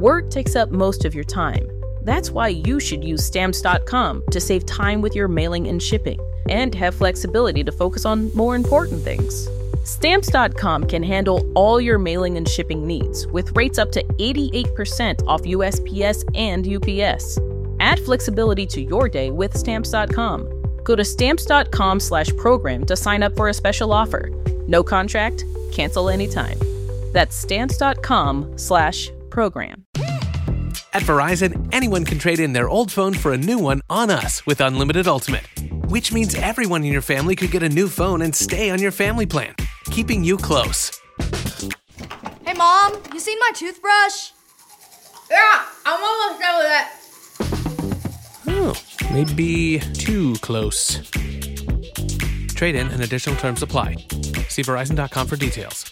Work takes up most of your time. That's why you should use Stamps.com to save time with your mailing and shipping, and have flexibility to focus on more important things. Stamps.com can handle all your mailing and shipping needs with rates up to 88% off USPS and UPS. Add flexibility to your day with Stamps.com. Go to Stamps.com/program to sign up for a special offer. No contract, cancel anytime. That's Stamps.com/program. At Verizon, anyone can trade in their old phone for a new one on us with Unlimited Ultimate, which means everyone in your family could get a new phone and stay on your family plan, keeping you close. Hey, Mom, you seen my toothbrush? Yeah, I'm almost done with it. Oh, maybe too close. Trade in and additional terms apply. See Verizon.com for details.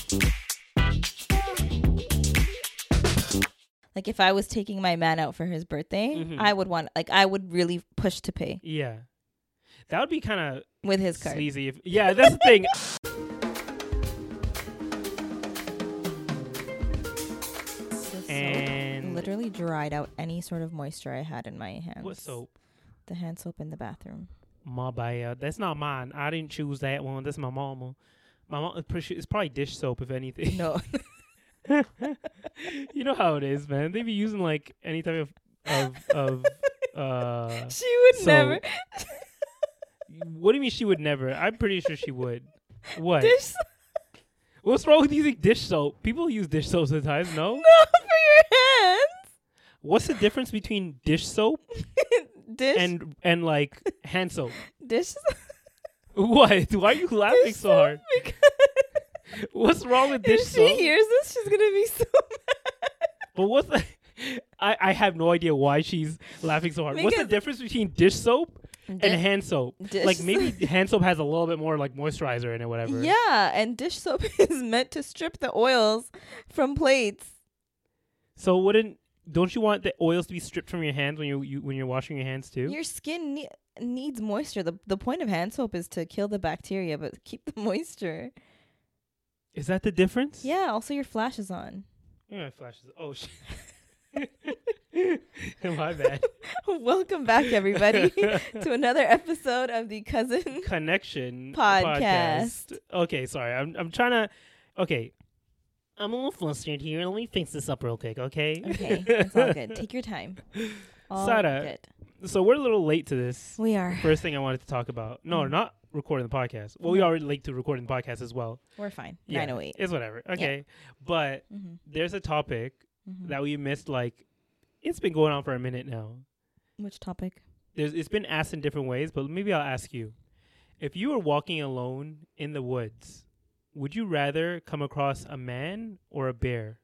Like, if I was taking my man out for his birthday, I would really push to pay. Yeah. That would be kind of with his card. Sleazy. That's the thing. And literally dried out any sort of moisture I had in my hands. What soap? The hand soap in the bathroom. My bad. That's not mine. I didn't choose that one. That's my mama. My mom. It's probably dish soap, if anything. No. You know how it is, man. They be using like any type of She would soap. never. What do you mean she would never? I'm pretty sure she would. What? Dish. What's wrong with using dish soap? People use dish soap sometimes. No. No, for your hands. What's the difference between dish soap Dish and like hand soap? dish. What? Why are you laughing so hard? What's wrong with dish If soap? she hears this, she's gonna be so mad. But what's the? I have no idea why she's laughing so hard. What's the Because- difference between dish soap and hand soap? Dish Like maybe hand soap has a little bit more like moisturizer in it, whatever. Yeah, and dish soap is meant to strip the oils from plates. So don't you want the oils to be stripped from your hands when you're washing your hands too? Your skin needs moisture. The point of hand soap is to kill the bacteria, but keep the moisture. Is that the difference? Yeah. Also, your flash is on. Yeah, flashes. Oh shit. My bad. Welcome back, everybody, to another episode of the Cousin Connection Podcast. Okay, sorry. I'm trying to. Okay, I'm a little flustered here. Let me fix this up real quick. Okay. Okay, it's all good. Take your time. All Sada, good. So we're a little late to this. We are. First thing I wanted to talk about. No, not recording the podcast. Well, we are late to recording the podcast as well. We're fine. Yeah, 9:08. it's whatever. Okay, but there's a topic that we missed. Like, it's been going on for a minute now. Which topic? It's been asked in different ways, but maybe I'll ask you: if you were walking alone in the woods, would you rather come across a man or a bear?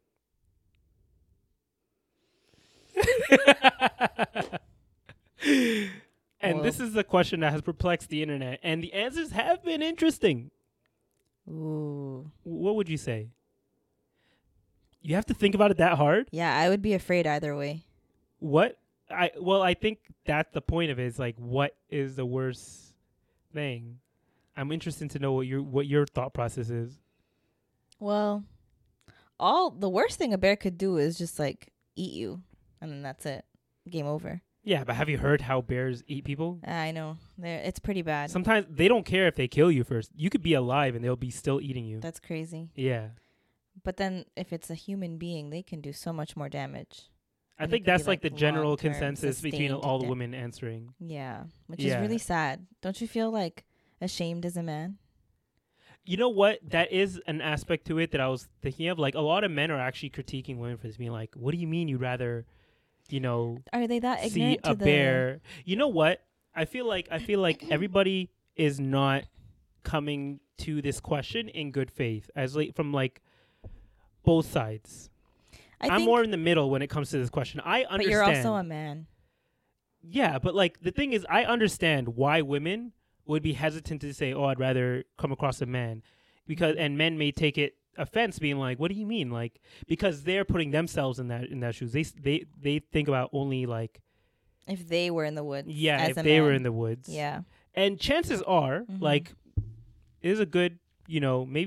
And this is a question that has perplexed the internet, and the answers have been interesting. Ooh. What would you say? You have to think about it that hard? Yeah, I would be afraid either way. What? I think that's the point of it. Is like, what is the worst thing? I'm interested to know what your thought process is. Well, the worst thing a bear could do is just like eat you, and then that's it. Game over. Yeah, but have you heard how bears eat people? I know. It's pretty bad. Sometimes they don't care if they kill you first. You could be alive and they'll be still eating you. That's crazy. Yeah. But then if it's a human being, they can do so much more damage. I And think it could that's be, like the general long-term, consensus between sustained all the women answering. Yeah, which Yeah. is really sad. Don't you feel like ashamed as a man? You know what? That is an aspect to it that I was thinking of. Like, a lot of men are actually critiquing women for this, being like, what do you mean you'd rather, Are they that see ignorant a to bear? You know what? I feel like everybody is not coming to this question in good faith, from both sides. I'm more in the middle when it comes to this question. I understand. But you're also a man. Yeah, but the thing is, I understand why women would be hesitant to say, "Oh, I'd rather come across a man," and men may take it offense, being like, "What do you mean?" Because they're putting themselves in that shoes. They think about only if they were in the woods. Yeah, as if a they man. were in the woods. Yeah. And chances are, it is a good, maybe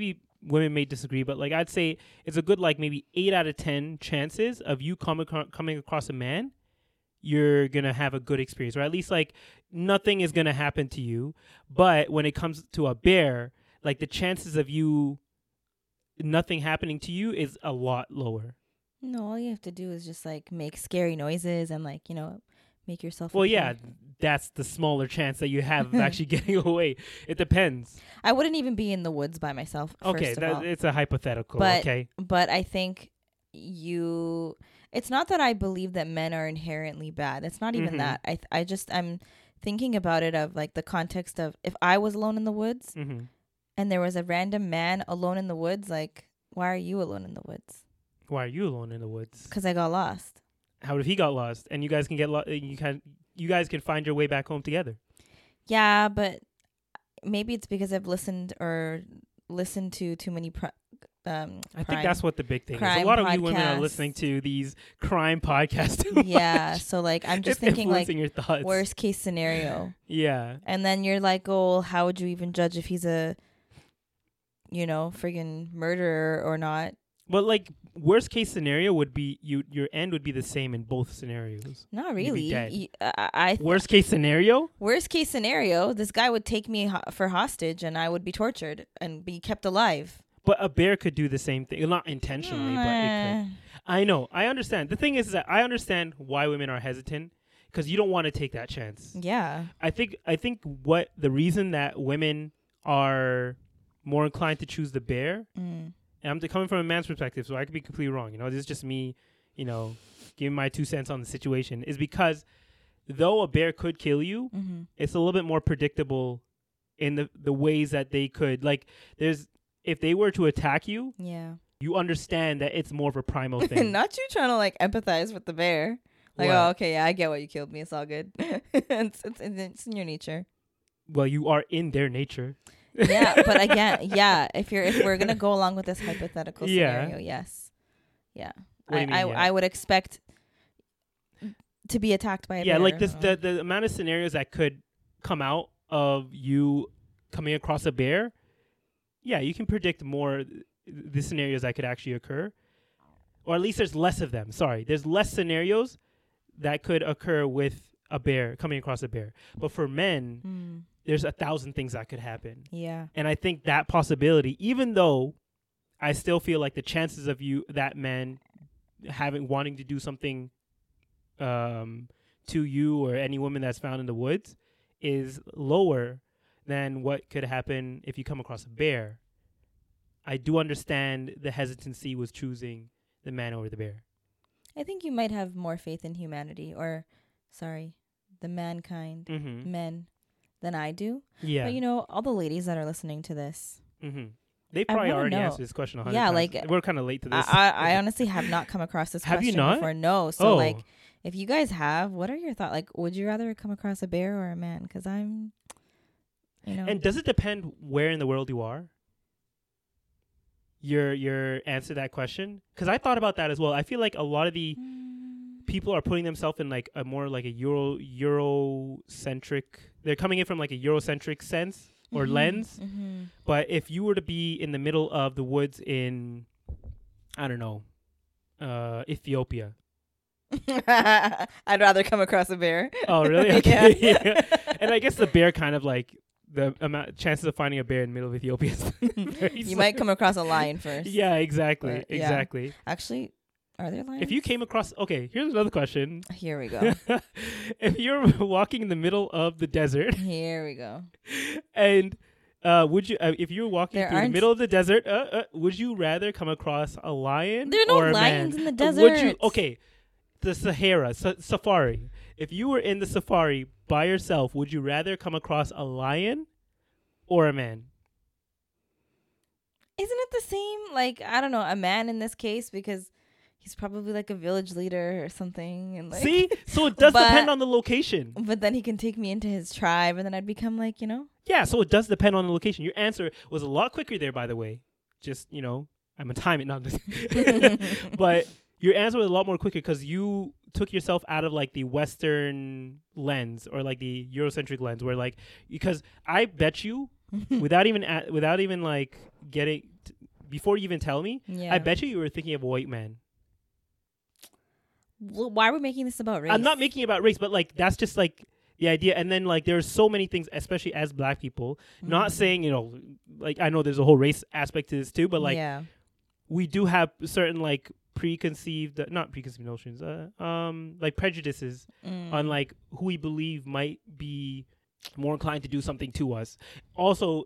women may disagree, but like I'd say it's a good like maybe 8 out of 10 chances of you coming across a man, you're gonna have a good experience, or at least like nothing is gonna happen to you. But when it comes to a bear, like the chances of you nothing happening to you is a lot lower. No, all you have to do is just like make scary noises and like, you know, make yourself. Well, appear. yeah, that's the smaller chance that you have of actually getting away. It depends. I wouldn't even be in the woods by myself. Okay, first of all. it's a hypothetical. But, okay, but I think it's not that I believe that men are inherently bad. It's not even that. I'm thinking about it of like the context of if I was alone in the woods and there was a random man alone in the woods, like, why are you alone in the woods? Why are you alone in the woods? Because I got lost. How if he got lost and you guys can get you guys can find your way back home together? Yeah, but maybe it's because I've listened to too many I think that's what the big thing is. A crime lot of you women are podcasts. listening to these crime podcasts too Yeah, much. so like I'm just It's thinking like influencing your thoughts. worst case scenario. Yeah. And then you're like, oh, how would you even judge if he's a, you know, friggin' murderer or not? But like worst case scenario would be your end would be the same in both scenarios. Not You'd be really. dead. Worst case scenario? Worst case scenario, this guy would take me for hostage and I would be tortured and be kept alive. But a bear could do the same thing. Not intentionally, but it could. I know. I understand. The thing is that I understand why women are hesitant because you don't want to take that chance. Yeah. I think what the reason that women are more inclined to choose the bear, and I'm coming from a man's perspective, so I could be completely wrong. You know, this is just me, you know, giving my 2 cents on the situation, is because though a bear could kill you, it's a little bit more predictable in the ways that they could. Like, if they were to attack you, Yeah. you understand that it's more of a primal thing. Not you trying to like empathize with the bear. Like, What? oh, okay, yeah, I get why you killed me. It's all good. it's in your nature. Well, you are in their nature. Yeah, but again, yeah, if we're gonna go along with this hypothetical Yeah. scenario, yes, yeah, What do you mean, yeah? I would expect to be attacked by a Yeah, bear. like this, the amount of scenarios that could come out of you coming across a bear. Yeah, you can predict more the scenarios that could actually occur, or at least there's less of them. Sorry, there's less scenarios that could occur with a bear coming across a bear. But for men, there's 1,000 things that could happen. Yeah. And I think that possibility, even though I still feel like the chances of that man wanting to do something to you or any woman that's found in the woods is lower than what could happen if you come across a bear. I do understand the hesitancy was choosing the man over the bear. I think you might have more faith in humanity, the mankind, men, than I do. Yeah. But you know, all the ladies that are listening to this, They probably wanna already know. answered this question 100 Yeah, times. like, We're kind of late to this. I honestly have not come across this Have you question not? before. No. So Oh. like, if you guys have, what are your thoughts? Like, would you rather come across a bear or a man? Because I'm, you know. And does it depend where in the world you are? Your answer to that question? Because I thought about that as well. I feel like a lot of the people are putting themselves in like a more like a Eurocentric. They're coming in from like a Eurocentric sense or lens. But if you were to be in the middle of the woods in, I don't know, Ethiopia. I'd rather come across a bear. Oh, really? Okay. Yeah. And I guess the bear kind of like the chances of finding a bear in the middle of Ethiopia is very You slim. might come across a lion first. Yeah, exactly. But, yeah. Exactly. Actually, are there lions? If you came across, okay, here's another question. Here we go. If you're walking in the middle of the desert Here we go. and would you, if you were walking There through the aren't- middle of the desert, would you rather come across a lion There are no or a lions man? in the Would you, desert. okay, the Sahara, safari. If you were in the safari by yourself, would you rather come across a lion or a man? Isn't it the same? Like, I don't know, a man in this case, because he's probably like a village leader or something. And like, See? So it does But- depend on the location. But then he can take me into his tribe, and then I'd become like, you know. Yeah, so it does depend on the location. Your answer was a lot quicker there, by the way. Just, you know, I'm going to time it. Not but your answer was a lot more quicker because you took yourself out of like the Western lens or like the Eurocentric lens where like, because I bet you without even like getting, before you even tell me, Yeah. I bet you were thinking of a white man. Well, why are we making this about race? I'm not making it about race, but like that's just like the idea. And then like there's so many things, especially as Black people. Not saying like I know there's a whole race aspect to this too, but like we do have certain like not preconceived notions, like prejudices on like who we believe might be more inclined to do something to us. Also,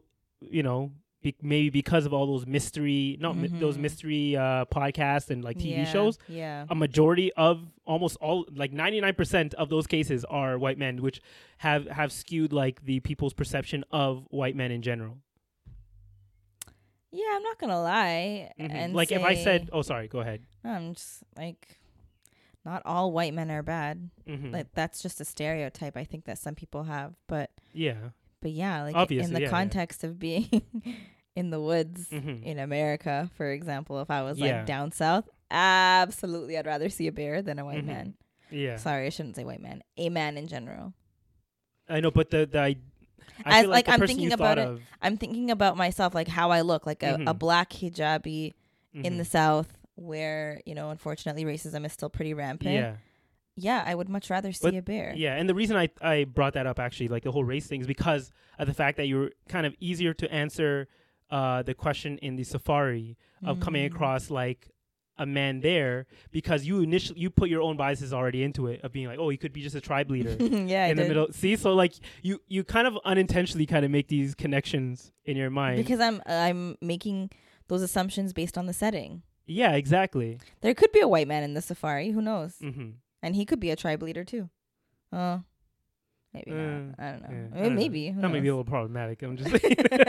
maybe because of all those mystery, those mystery podcasts and like TV shows, a majority of almost all, like 99% of those cases are white men, which have skewed like the people's perception of white men in general. Yeah, I'm not gonna lie. And like if I said, oh, sorry, go ahead. I'm just like, not all white men are bad. Like that's just a stereotype I think that some people have. But yeah, like obviously, in the context of being in the woods in America, for example, if I was like down south, absolutely I'd rather see a bear than a white man. Yeah. Sorry, I shouldn't say white man. A man in general. I know, but I feel like I'm thinking about it. I'm thinking about myself, like how I look, like a black hijabi in the South, where unfortunately racism is still pretty rampant. Yeah, I would much rather see a bear. Yeah, and the reason I brought that up actually, like the whole race thing, is because of the fact that you're kind of easier to answer the question in the safari of coming across like a man there, because you put your own biases already into it of being like, oh, he could be just a tribe leader in the middle. See, so like you kind of unintentionally kind of make these connections in your mind because I'm making those assumptions based on the setting. Yeah, exactly. There could be a white man in the safari. Who knows? And he could be a tribe leader too. Maybe not. I don't know. Yeah, maybe. That may be a little problematic. I'm just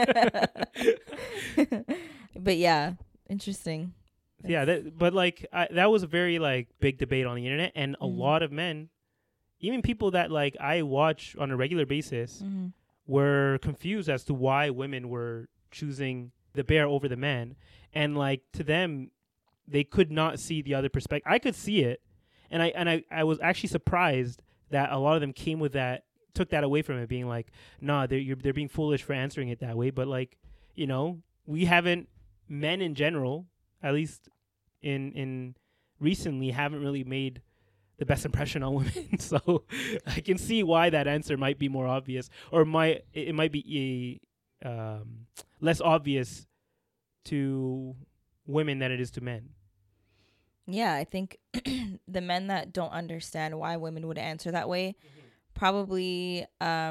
saying. But yeah, interesting. Yeah, but like that was a very like big debate on the internet, and a lot of men, even people that like I watch on a regular basis, were confused as to why women were choosing the bear over the man, and like to them, they could not see the other perspective. I could see it, and I was actually surprised that a lot of them came with that, took that away from it, being like, nah, they're being foolish for answering it that way. But like, we haven't, men in general, at least in recently, haven't really made the best impression on women. So I can see why that answer might be more obvious, or it might be less obvious to women than it is to men. Yeah, I think the men that don't understand why women would answer that way, probably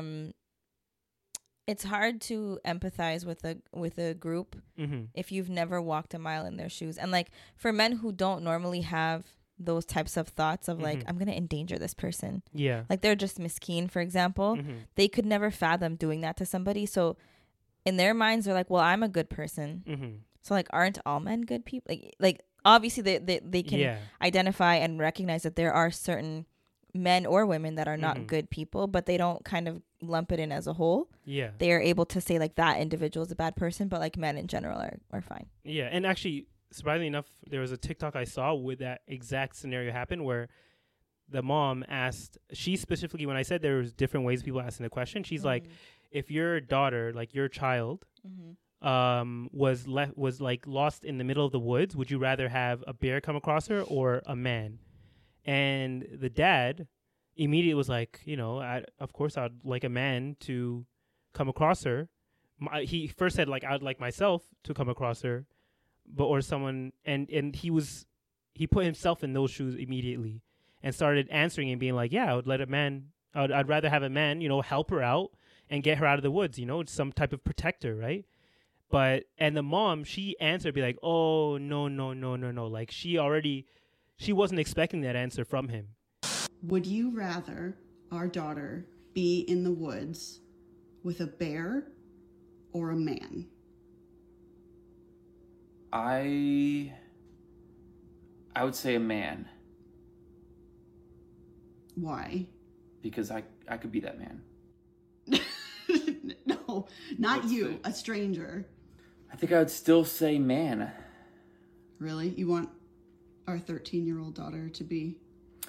it's hard to empathize with a group if you've never walked a mile in their shoes. And like for men who don't normally have those types of thoughts of like, I'm going to endanger this person. Yeah. Like they're just miskeen, for example. They could never fathom doing that to somebody. So in their minds, they're like, well, I'm a good person. So like, aren't all men good people? Like obviously they can identify and recognize that there are certain men or women that are not good people, but they don't kind of lump it in as a whole. Yeah. They are able to say like that individual is a bad person, but like men in general are fine. Yeah. And actually, surprisingly enough, there was a TikTok I saw with that exact scenario happen where the mom asked, she specifically, when I said there was different ways people asking the question, she's like, if your daughter, like your child, was like lost in the middle of the woods, would you rather have a bear come across her or a man? And the dad immediately was like, of course I'd like a man to come across her. He first said like, I'd like myself to come across her, or someone, and he put himself in those shoes immediately and started answering and being like, yeah, I'd rather have a man, help her out and get her out of the woods, it's some type of protector, right? And the mom, she answered, be like, oh, no. Like she wasn't expecting that answer from him. Would you rather our daughter be in the woods with a bear or a man? I would say a man. Why? Because I could be that man. No, not you, a stranger. I think I would still say man. Really? You want our 13-year-old daughter to be?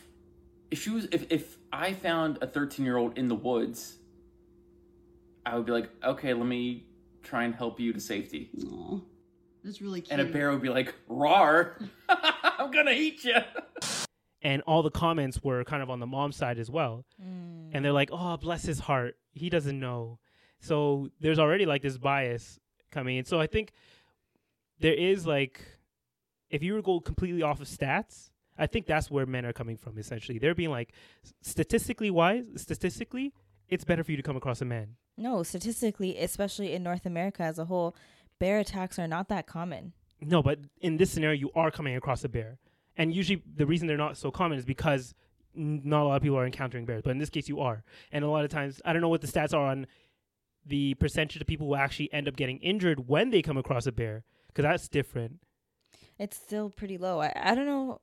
If I found a 13-year-old in the woods, I would be like, okay, let me try and help you to safety. Aw. It's really cute. And a bear would be like, "Rawr, I'm gonna eat you." And all the comments were kind of on the mom's side as well. And they're like, "Oh, bless his heart. He doesn't know." So there's already like this bias coming in. So I think there is like, if you were to go completely off of stats, I think that's where men are coming from, essentially. They're being like, statistically, it's better for you to come across a man. No, statistically, especially in North America as a whole, bear attacks are not that common. No, but in this scenario, you are coming across a bear. And usually the reason they're not so common is because not a lot of people are encountering bears. But in this case, you are. And a lot of times, I don't know what the stats are on the percentage of people who actually end up getting injured when they come across a bear, because that's different. It's still pretty low. I don't know.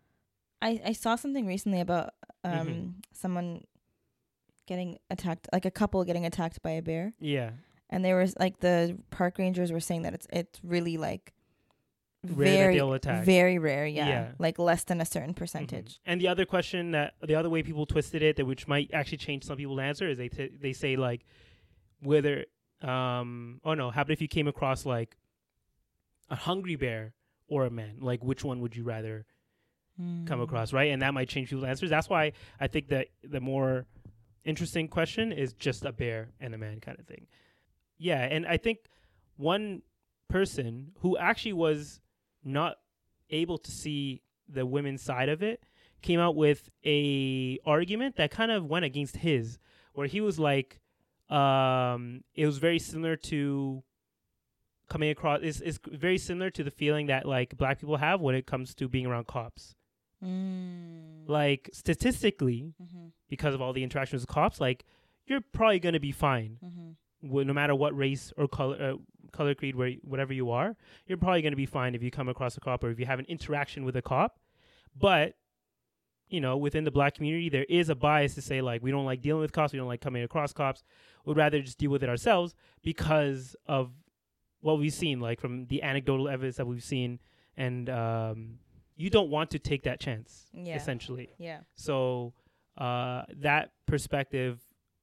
I saw something recently about someone getting attacked, like a couple getting attacked by a bear. Yeah. And they were like, the park rangers were saying that it's really like Rare that they'll attack. very rare. Yeah. Yeah. Like less than a certain percentage. And the other question, that the other way people twisted it, that which might actually change some people's answer, is they say like whether how about if you came across like a hungry bear or a man, like which one would you rather come across, right? And that might change people's answers. That's why I think that the more interesting question is just a bear and a man kind of thing. Yeah, and I think one person who actually was not able to see the women's side of it came out with a argument that kind of went against his, where he was like, it was very similar to coming across, it's very similar to the feeling that like black people have when it comes to being around cops. Like statistically, because of all the interactions with cops, like you're probably going to be fine. No matter what race or color creed, whatever you are, you're probably going to be fine if you come across a cop or if you have an interaction with a cop. But, you know, within the black community, there is a bias to say, like, we don't like dealing with cops, we don't like coming across cops. We'd rather just deal with it ourselves because of what we've seen, like from the anecdotal evidence that we've seen. And you don't want to take that chance, essentially. Yeah. So that perspective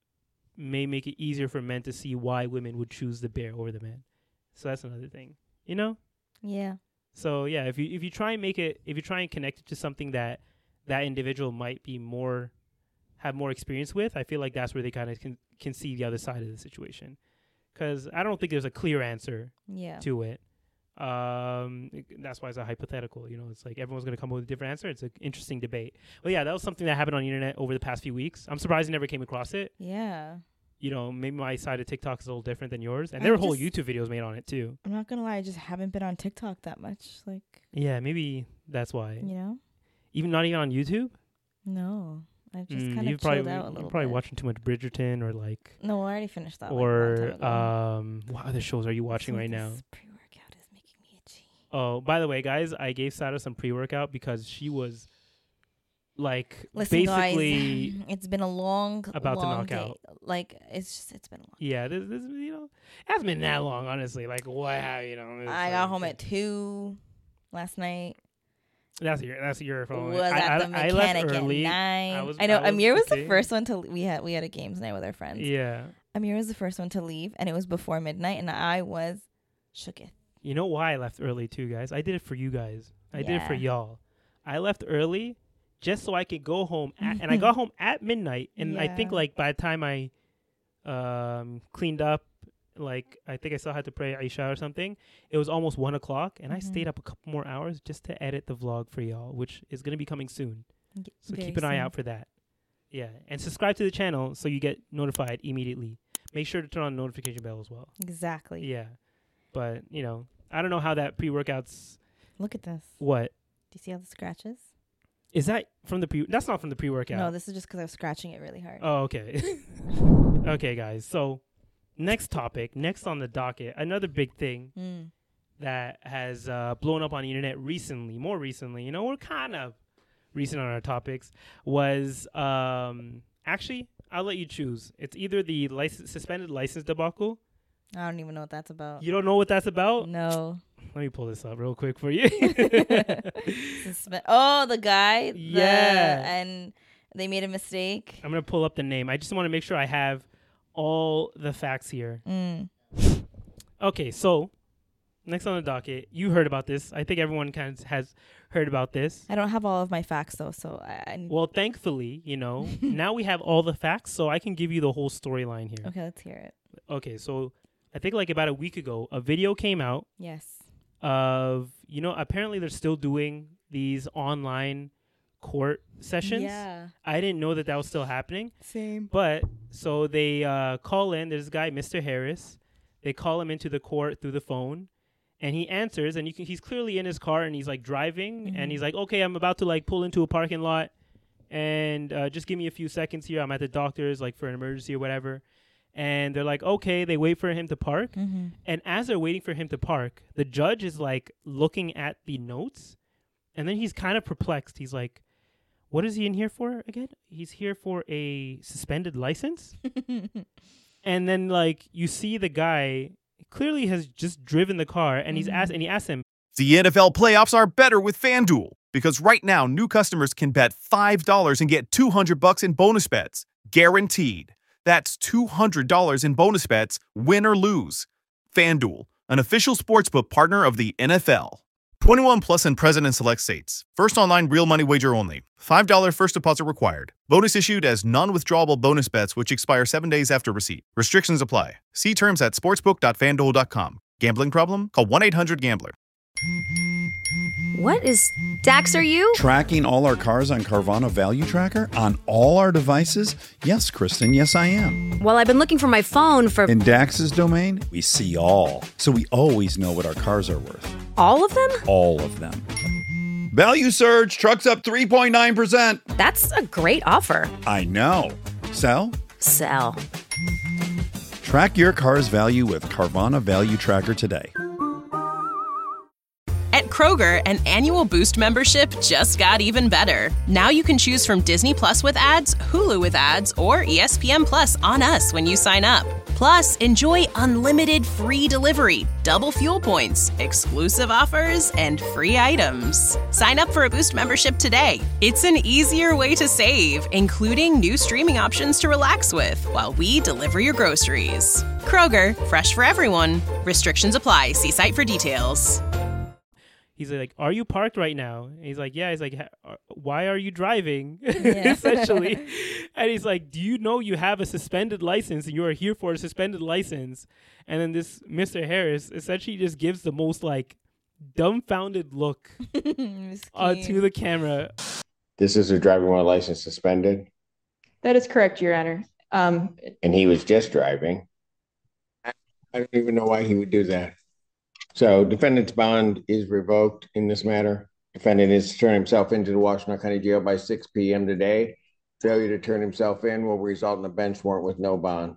may make it easier for men to see why women would choose the bear over the man. So that's another thing, you know? Yeah. So yeah, if you try and connect it to something that individual might be have more experience with, I feel like that's where they kind of can see the other side of the situation. Because I don't think there's a clear answer to it. That's why it's a hypothetical, you know. It's like everyone's going to come up with a different answer. It's an interesting debate. Well, yeah, that was something that happened on the internet over the past few weeks. I'm surprised I never came across it. Yeah. You know, maybe my side of TikTok is a little different than yours. And there were whole YouTube videos made on it too. I'm not going to lie, I just haven't been on TikTok that much. Like, yeah, maybe that's why. You know? Not even on YouTube? No. I've just kind of chilled out a little bit. You're probably watching too much Bridgerton or like... No, I already finished that one. Or what other shows are you watching right now? Pre-workout is making me itchy. Oh, by the way, guys, I gave Sada some pre-workout because she was like basically basically it's been a long to knock day. out. Like it's been a long. Yeah, this you know, it hasn't been that long, honestly. Like what have you know? I got home at 2 last night. That's your phone. Was at the mechanic at 9. I know Amir was the first one to we had a games night with our friends. Yeah, Amir was the first one to leave, and it was before midnight, and I was shooketh. You know why I left early too, guys? I did it for you guys. I did it for y'all. I left early just so I could go home, and I got home at midnight. And I think like by the time I cleaned up, like I think I still had to pray Isha or something. It was almost 1 o'clock, and I stayed up a couple more hours just to edit the vlog for y'all, which is going to be coming soon. So keep an eye out for that. Yeah, and subscribe to the channel so you get notified immediately. Make sure to turn on the notification bell as well. Exactly. Yeah, but you know, I don't know how that pre-workouts. Look at this. What? Do you see all the scratches? Is that from the pre? That's not from the pre-workout. No, this is just because I was scratching it really hard. Oh, okay. Okay, guys. So, next topic, next on the docket, another big thing that has blown up on the internet recently, more recently, you know, we're kind of recent on our topics, was actually, I'll let you choose. It's either the suspended license debacle. I don't even know what that's about. You don't know what that's about? No. Let me pull this up real quick for you. Oh, the guy? Yeah. And they made a mistake. I'm going to pull up the name. I just want to make sure I have all the facts here. Okay, so Next on the docket, you heard about this. I think everyone kind of has heard about this. I don't have all of my facts though, so Well, thankfully, now we have all the facts, so I can give you the whole storyline here. Okay, let's hear it. Okay, so I think like about a week ago, a video came out Yes. of, apparently they're still doing these online court sessions. Yeah. I didn't know that was still happening. Same. But so they call in. There's this guy, Mr. Harris. They call him into the court through the phone, and he answers. And he's clearly in his car, and he's like driving, and he's like, "Okay, I'm about to like pull into a parking lot, and just give me a few seconds here. I'm at the doctor's like for an emergency or whatever." And they're like, "Okay." They wait for him to park, and as they're waiting for him to park, the judge is like looking at the notes, and then he's kind of perplexed. He's like, "What is he in here for again?" He's here for a suspended license. And then like you see the guy clearly has just driven the car, and he asks him, The NFL playoffs are better with FanDuel because right now new customers can bet $5 and get $200 in bonus bets, guaranteed. That's $200 in bonus bets, win or lose. FanDuel, an official sportsbook partner of the NFL. 21 plus and present in select states. First online real money wager only. $5 first deposit required. Bonus issued as non-withdrawable bonus bets which expire 7 days after receipt. Restrictions apply. See terms at sportsbook.fanduel.com. Gambling problem? Call 1-800-GAMBLER. What is... Dax, are you? Tracking all our cars on Carvana Value Tracker on all our devices? Yes, Kristen, yes I am. Well, I've been looking for my phone for... In Dax's domain, we see all. So we always know what our cars are worth. All of them? All of them. Value surge, trucks up 3.9%. That's a great offer. I know. Sell? Sell. Track your car's value with Carvana Value Tracker today. At Kroger, an annual Boost membership just got even better. Now you can choose from Disney Plus with ads, Hulu with ads, or ESPN Plus on us when you sign up. Plus, enjoy unlimited free delivery, double fuel points, exclusive offers, and free items. Sign up for a Boost membership today. It's an easier way to save, including new streaming options to relax with while we deliver your groceries. Kroger, fresh for everyone. Restrictions apply. See site for details. He's like, "Are you parked right now?" And he's like, "Yeah." He's like, "Why are you driving?" Essentially. And he's like, "Do you know you have a suspended license and you are here for a suspended license?" And then this Mr. Harris essentially just gives the most like dumbfounded look to the camera. This is a driving while license suspended? That is correct, Your Honor. And he was just driving. I don't even know why he would do that. So defendant's bond is revoked in this matter. Defendant is to turn himself into the Washtenaw County Jail by 6 p.m. today. Failure to turn himself in will result in a bench warrant with no bond.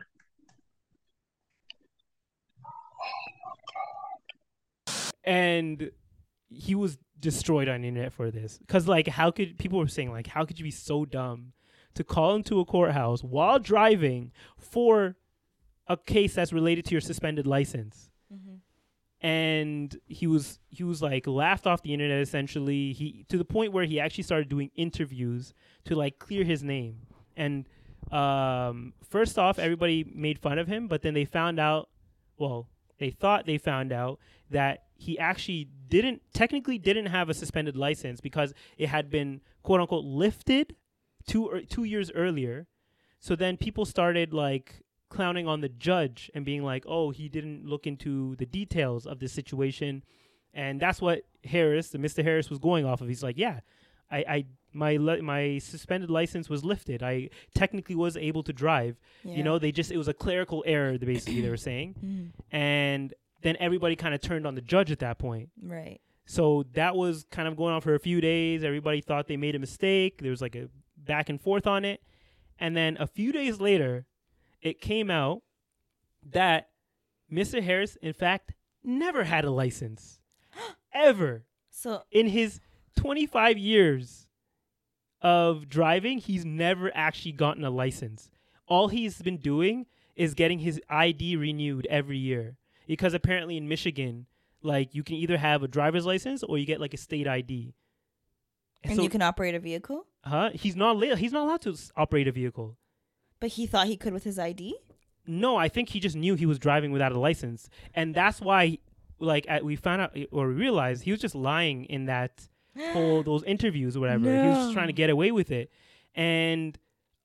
And he was destroyed on the internet for this. Because, like, people were saying, like, how could you be so dumb to call into a courthouse while driving for a case that's related to your suspended license? Mm-hmm. And he was like laughed off the internet essentially. He to the point where he actually started doing interviews to like clear his name. And first off, everybody made fun of him, but then they found out. Well, they thought they found out that he actually technically didn't have a suspended license because it had been quote unquote lifted 2 years earlier. So then people started like clowning on the judge and being like, "Oh, he didn't look into the details of the situation," and that's what Mr. Harris was going off of. He's like, "Yeah, my suspended license was lifted. I technically was able to drive. Yeah. It was a clerical error. Basically, they were saying, and then everybody kind of turned on the judge at that point. Right. So that was kind of going on for a few days. Everybody thought they made a mistake. There was like a back and forth on it, and then a few days later, it came out that Mr. Harris, in fact, never had a license. Ever. So in his 25 years of driving, he's never actually gotten a license. All he's been doing is getting his ID renewed every year. Because apparently in Michigan, like, you can either have a driver's license or you get like a state ID. And so, you can operate a vehicle? He's not allowed to operate a vehicle. But he thought he could with his ID? No, I think he just knew he was driving without a license. And that's why we found out or we realized he was just lying in that whole those interviews or whatever. He was just trying to get away with it, and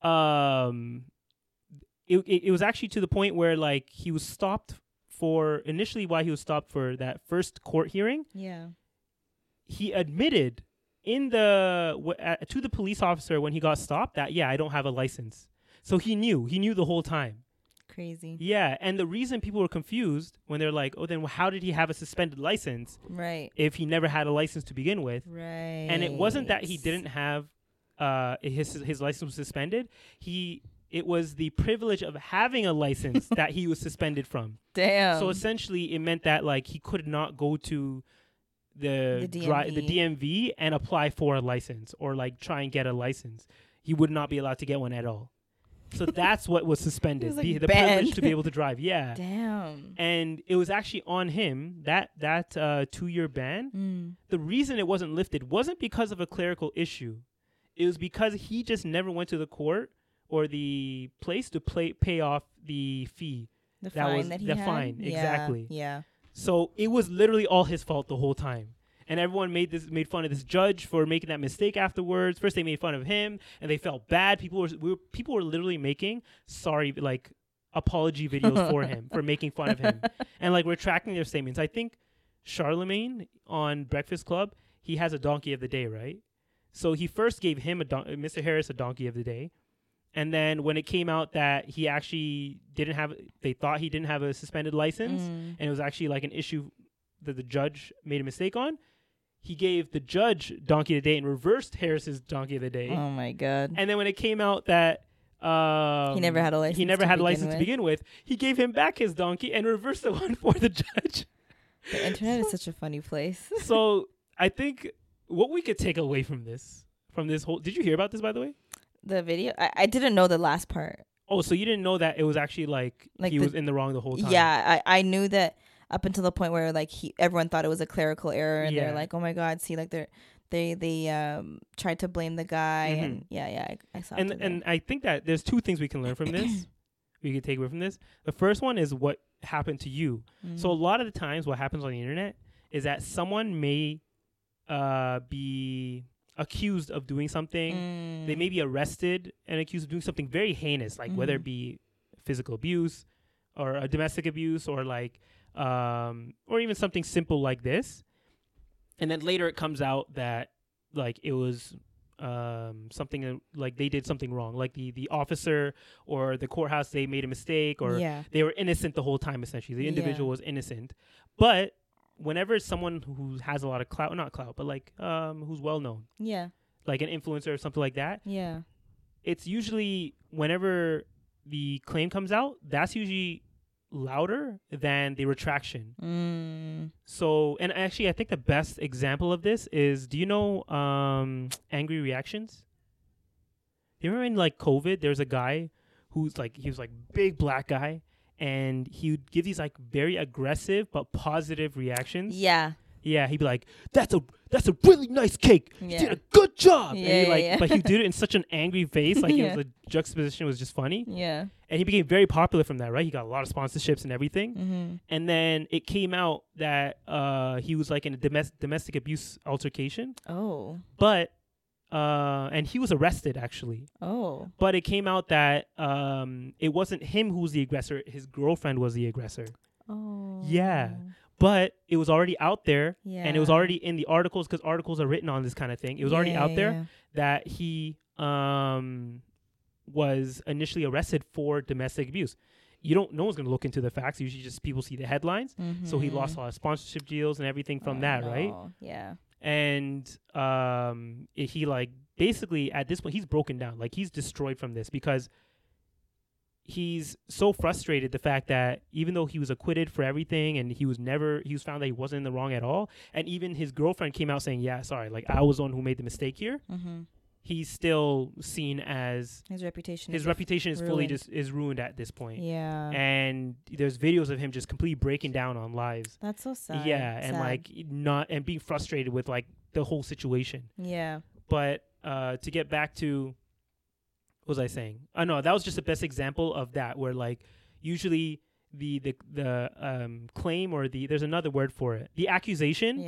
it was actually to the point where like he was stopped for initially why he was stopped for that first court hearing. Yeah, he admitted in to the police officer when he got stopped that I don't have a license. So he knew the whole time. Crazy. Yeah, and the reason people were confused when they're like, oh, then how did he have a suspended license? Right. If he never had a license to begin with. Right. And it wasn't that he didn't have his license was suspended. It was the privilege of having a license that he was suspended from. Damn. So essentially, it meant that like he could not go to the DMV and apply for a license or like try and get a license. He would not be allowed to get one at all. So that's what was suspended. Like the privilege to be able to drive. Yeah. Damn. And it was actually on him, that 2-year ban. The reason it wasn't lifted wasn't because of a clerical issue. It was because he just never went to the court or the place to pay off the fee. The fine that he had? Fine, exactly. Yeah. So it was literally all his fault the whole time. And everyone made fun of this judge for making that mistake afterwards. First, they made fun of him, and they felt bad. People were literally making apology videos for him for making fun of him, and like retracting their statements. I think Charlemagne on Breakfast Club, he has a donkey of the day, right? So he first gave him Mr. Harris a donkey of the day, and then when it came out that he actually they thought he didn't have a suspended license, and it was actually like an issue that the judge made a mistake on. He gave the judge donkey of the day and reversed Harris's donkey of the day. Oh my God. And then when it came out that he never had a license to begin with, he gave him back his donkey and reversed the one for the judge. The internet is such a funny place. So I think what we could take away from this whole, did you hear about this, by the way? The video? I didn't know the last part. Oh, so you didn't know that it was actually like he was in the wrong the whole time? Yeah, I knew that up until the point where like everyone thought it was a clerical error, and they're like, oh my God, see, like they tried to blame the guy, and I saw it. And I think that there's two things we can learn from this. We can take away from this. The first one is what happened to you. So a lot of the times what happens on the internet is that someone may be accused of doing something. They may be arrested and accused of doing something very heinous, like whether it be physical abuse or a domestic abuse or like or even something simple like this. And then later it comes out that like it was something like they did something wrong, like the officer or the courthouse, they made a mistake, or they were innocent the whole time. Essentially, the individual was innocent. But whenever it's someone who has a lot of clout, not clout, but like who's well known, like an influencer or something like that, it's usually whenever the claim comes out, that's usually louder than the retraction. So, and actually I think the best example of this is, do you know Angry Reactions? You remember in like COVID, there's a guy who's like, he was like big black guy, and he would give these like very aggressive but positive reactions. Yeah, he'd be like, "That's a really nice cake. You did a good job." And he but he did it in such an angry face, like it was the juxtaposition was just funny. And he became very popular from that, right? He got a lot of sponsorships and everything. And then it came out that he was like in a domestic abuse altercation. But and he was arrested actually. But it came out that it wasn't him who was the aggressor. His girlfriend was the aggressor. Yeah. But it was already out there, and it was already in the articles, because articles are written on this kind of thing. It was already out there that he was initially arrested for domestic abuse. No one's going to look into the facts. Usually just people see the headlines. So he lost a lot of sponsorship deals and everything from that, right? And he like basically at this point, he's broken down. Like he's destroyed from this because he's so frustrated the fact that even though he was acquitted for everything and he was found that he wasn't in the wrong at all, and even his girlfriend came out saying, yeah, sorry, like I was the one who made the mistake here, he's still seen as his reputation is ruined. Fully is ruined at this point. And there's videos of him just completely breaking down on lives. That's so sad. And like and being frustrated with like the whole situation. But to get back to, what was I saying? No, that was just the best example of that, where like usually claim or there's another word for it. The accusation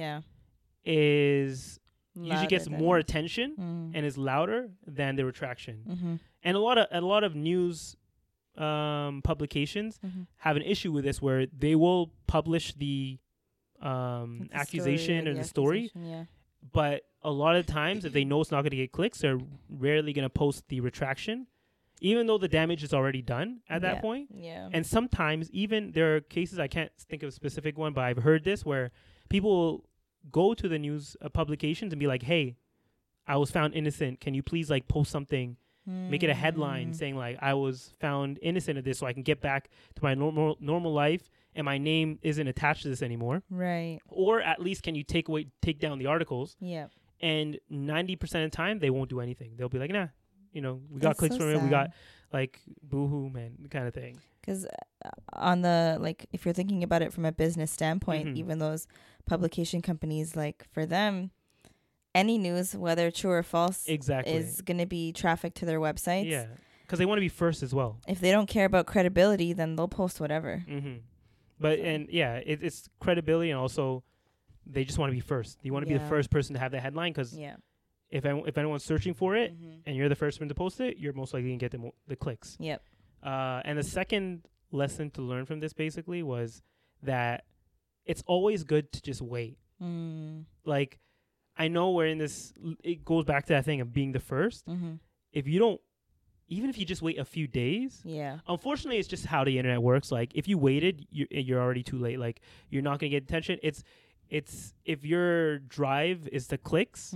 is usually gets more attention and is louder than the retraction. And a lot of news publications have an issue with this, where they will publish the accusation or the story, but a lot of times if they know it's not going to get clicks, they're rarely going to post the retraction, even though the damage is already done at that point. And sometimes even there are cases, I can't think of a specific one, but I've heard this, where people will go to the news publications and be like, hey, I was found innocent, can you please like post something, make it a headline saying like I was found innocent of this, so I can get back to my normal life and my name isn't attached to this anymore. Right. Or at least can you take down the articles? Yeah. And 90% of the time they won't do anything. They'll be like, nah, we got clicks from it. We got like boohoo, man, kind of thing. Because on the, like, if you're thinking about it from a business standpoint, even those publication companies, like for them, any news, whether true or false, is going to be traffic to their websites. Yeah. Because they want to be first as well. If they don't care about credibility, then they'll post whatever. But it's credibility, and also they just want to be first. You want to be the first person to have the headline, because if anyone's searching for it and you're the first one to post it, you're most likely going to get the clicks. Yep. And the second lesson to learn from this basically was that it's always good to just wait. Like, I know we're in this, it goes back to that thing of being the first. If you don't, even if you just wait a few days, unfortunately, it's just how the internet works. Like, if you waited, you're already too late. Like, you're not going to get attention. It's if your drive is the clicks,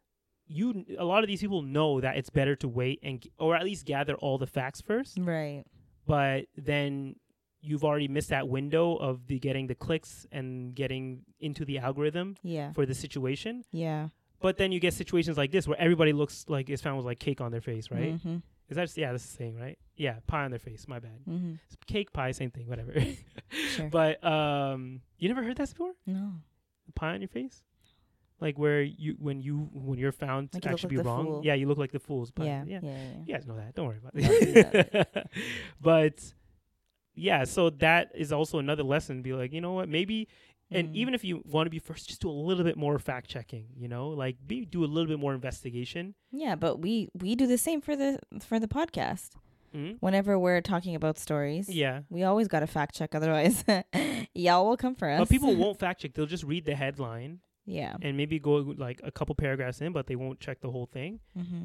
a lot of these people know that it's better to wait or at least gather all the facts first. Right. But then you've already missed that window of getting the clicks and getting into the algorithm for the situation. Yeah. But then you get situations like this where everybody looks like it's found with like cake on their face, right? Is that that's the saying, right? Yeah, pie on their face. My bad. It's cake, pie, same thing, whatever. Sure. But you never heard that before? No. Pie on your face, like where when you're found like to actually like be wrong. Fool. Yeah, you look like the fools. But yeah. You guys know that. Don't worry about it. But yeah, so that is also another lesson. Be like, you know what, maybe. And even if you want to be first, just do a little bit more fact checking, like do a little bit more investigation. Yeah, but we do the same for the podcast. Whenever we're talking about stories, we always got to fact check. Otherwise, y'all will come for us. But people won't fact check. They'll just read the headline. Yeah. And maybe go like a couple paragraphs in, but they won't check the whole thing.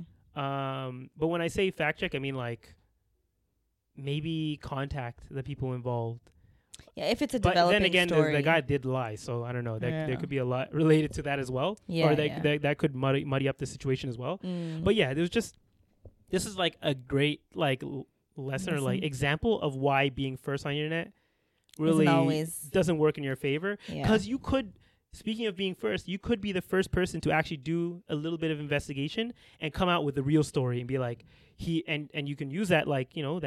But when I say fact check, I mean like maybe contact the people involved. Yeah, if it's a developing story. But then again, the guy did lie, so I don't know. There could be a lot related to that as well. Yeah, or that could muddy up the situation as well. But yeah, this is like a great like lesson or like example of why being first on the internet really doesn't work in your favor. Because you could, speaking of being first, you could be the first person to actually do a little bit of investigation and come out with the real story and be like and you can use that like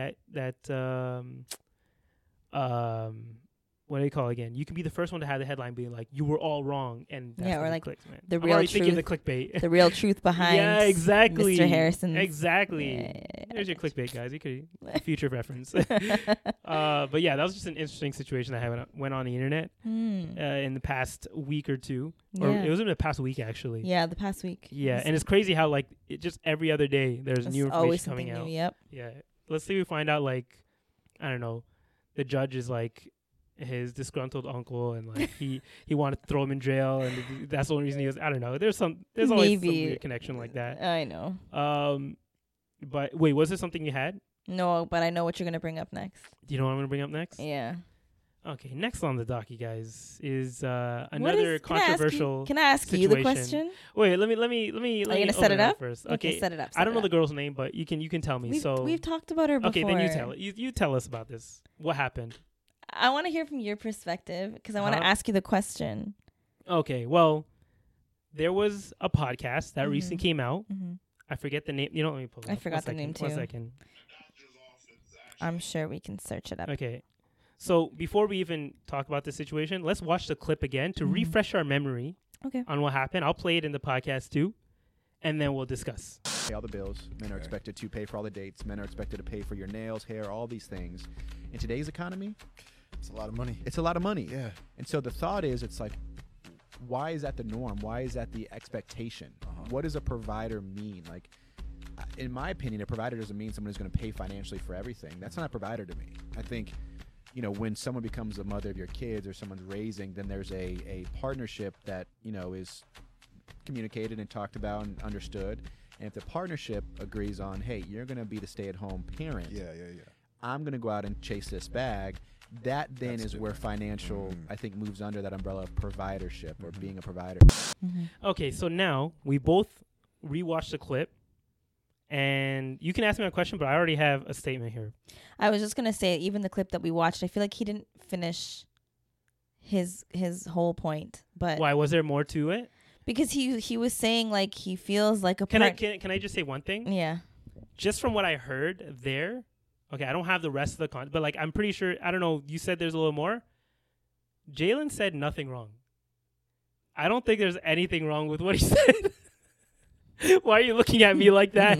what do you call it again? You can be the first one to have the headline being like, "You were all wrong," and that's or like clicks, man. The real truth, the clickbait, the real truth behind. Yeah, exactly. Mr. Harrison. Exactly. There's your clickbait, guys. You could future reference. But yeah, that was just an interesting situation that went on the internet in the past week or two, or it was in the past week actually. Yeah, the past week. Yeah, and it's crazy how like just every other day there's new information coming out. Yep. Yeah. Let's say we find out like, I don't know, the judge is like his disgruntled uncle, and like he wanted to throw him in jail, and that's the only reason he was. I don't know. There's always some weird connection like that. I know. But wait, was this something you had? No, but I know what you're gonna bring up next. Do you know what I'm gonna bring up next? Yeah. Okay, next on the docket, guys, is another controversial. Can I ask you the question? Wait, let me. Are you gonna set it up first? Okay, set it up. I don't know the girl's name, but you can tell me. We've talked about her before. Okay, then you tell it. You tell us about this. What happened? I want to hear from your perspective because I want to ask you the question. Okay, well, there was a podcast that recently came out. I forget the name. Let me pull it up. I forgot the name too. 1 second. I'm sure we can search it up. Okay. So before we even talk about the situation, let's watch the clip again to refresh our memory on what happened. I'll play it in the podcast too, and then we'll discuss. Pay all the bills. Men are expected to pay for all the dates. Men are expected to pay for your nails, hair, all these things. In today's economy, It's a lot of money. It's a lot of money. Yeah. And so the thought is, it's like, why is that the norm? Why is that the expectation? What does a provider mean? Like, in my opinion, a provider doesn't mean someone who's going to pay financially for everything. That's not a provider to me. I think, you know, when someone becomes the mother of your kids or someone's raising, then there's a partnership that, you know, is communicated and talked about and understood. And if the partnership agrees on, hey, you're going to be the stay-at-home parent. Yeah. I'm going to go out and chase this bag. That then That's is different. where financial, I think, moves under that umbrella of providership or being a provider. Okay, so now we both rewatched the clip, and you can ask me a question, but I already have a statement here. I was just gonna say, even the clip that we watched, I feel like he didn't finish his whole point. But Why was there more to it? Because he was saying like he feels like a Can I just say one thing? Yeah. Just from what I heard there, okay, I don't have the rest of the content, but like I'm pretty sure, I don't know, you said there's a little more. Jalen said nothing wrong. I don't think there's anything wrong with what he said. Why are you looking at me like that?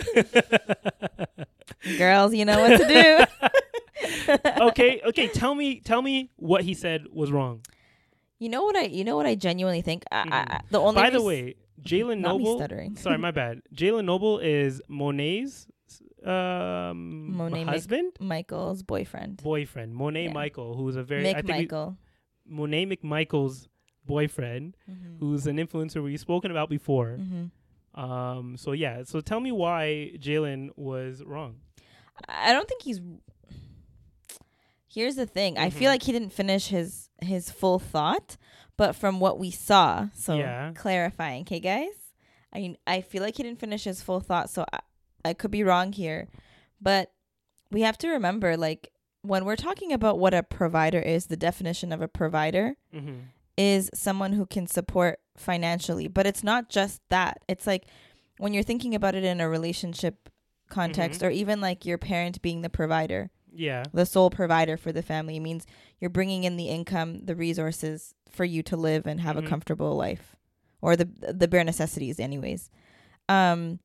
Girls, you know what to do. Okay. Tell me what he said was wrong. You know what I genuinely think. The only By the way, Jalen Not me Noble. stuttering. Sorry, my bad. Jalen Noble is Monet's husband, Michael's boyfriend. Monet Yeah. Michael, who's a very McMichael. Monet McMichael's boyfriend, who's an influencer we've spoken about before. So tell me why Jalen was wrong. I don't think he's. Here's the thing. I feel like he didn't finish his full thought, but from what we saw, clarifying, okay, guys? I feel like he didn't finish his full thought, so I could be wrong here, but we have to remember, like, when we're talking about what a provider is, the definition of a provider is someone who can support financially, but it's not just that. It's like when you're thinking about it in a relationship context, or even like your parent being the provider. Yeah. The sole provider for the family. It means you're bringing in the income, the resources for you to live and have a comfortable life, or the bare necessities anyways. I'm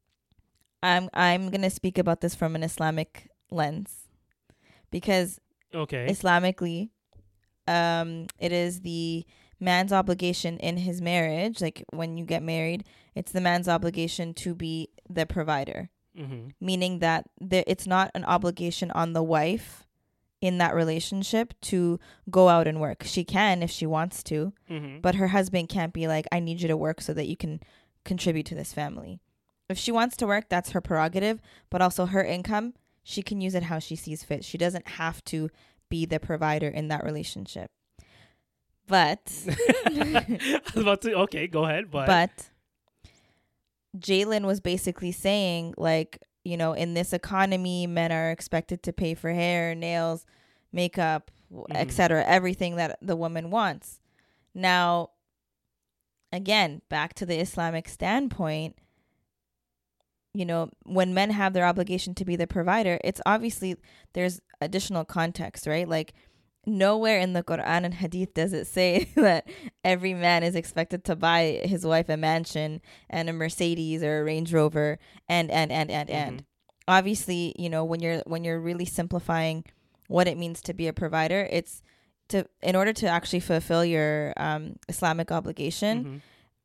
going to speak about this from an Islamic lens, because Islamically, it is the man's obligation in his marriage. Like when you get married, it's the man's obligation to be the provider. Meaning that it's not an obligation on the wife in that relationship to go out and work. She can if she wants to, but her husband can't be like, I need you to work so that you can contribute to this family. If she wants to work, that's her prerogative, but also her income, she can use it how she sees fit. She doesn't have to be the provider in that relationship. But I was about to, go ahead. But Jalen was basically saying, like, you know, in this economy, men are expected to pay for hair, nails, makeup, etc., everything that the woman wants. Now, again, back to the Islamic standpoint, you know, when men have their obligation to be the provider, it's obviously there's additional context, right? Like, nowhere in the Quran and Hadith does it say that every man is expected to buy his wife a mansion and a Mercedes or a Range Rover and. Obviously, you know, when you're really simplifying what it means to be a provider, it's in order to actually fulfill your Islamic obligation,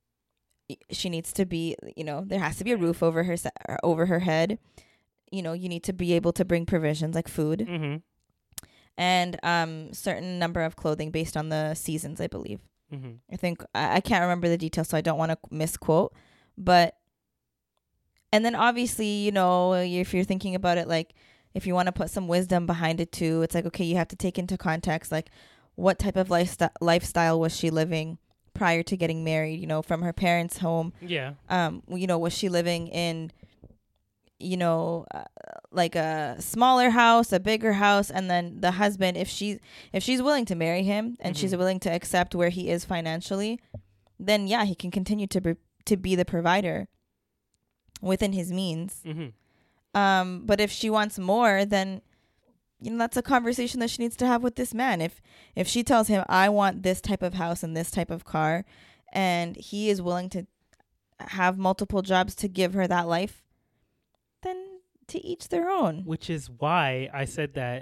she needs to be, you know, there has to be a roof over her head. You know, you need to be able to bring provisions like food. And certain number of clothing based on the seasons, I believe. I think I can't remember the details, so I don't want to misquote. But and then obviously, you know, if you're thinking about it, like if you want to put some wisdom behind it too, it's like, okay, you have to take into context like what type of lifestyle was she living prior to getting married? You know, from her parents' home. Yeah. You know, was she living in, you know, like a smaller house, a bigger house, and then the husband, if she's willing to marry him and she's willing to accept where he is financially, then yeah, he can continue to be the provider within his means. But if she wants more, then, you know, that's a conversation that she needs to have with this man. If she tells him, I want this type of house and this type of car, and he is willing to have multiple jobs to give her that life, then to each their own. Which is why I said that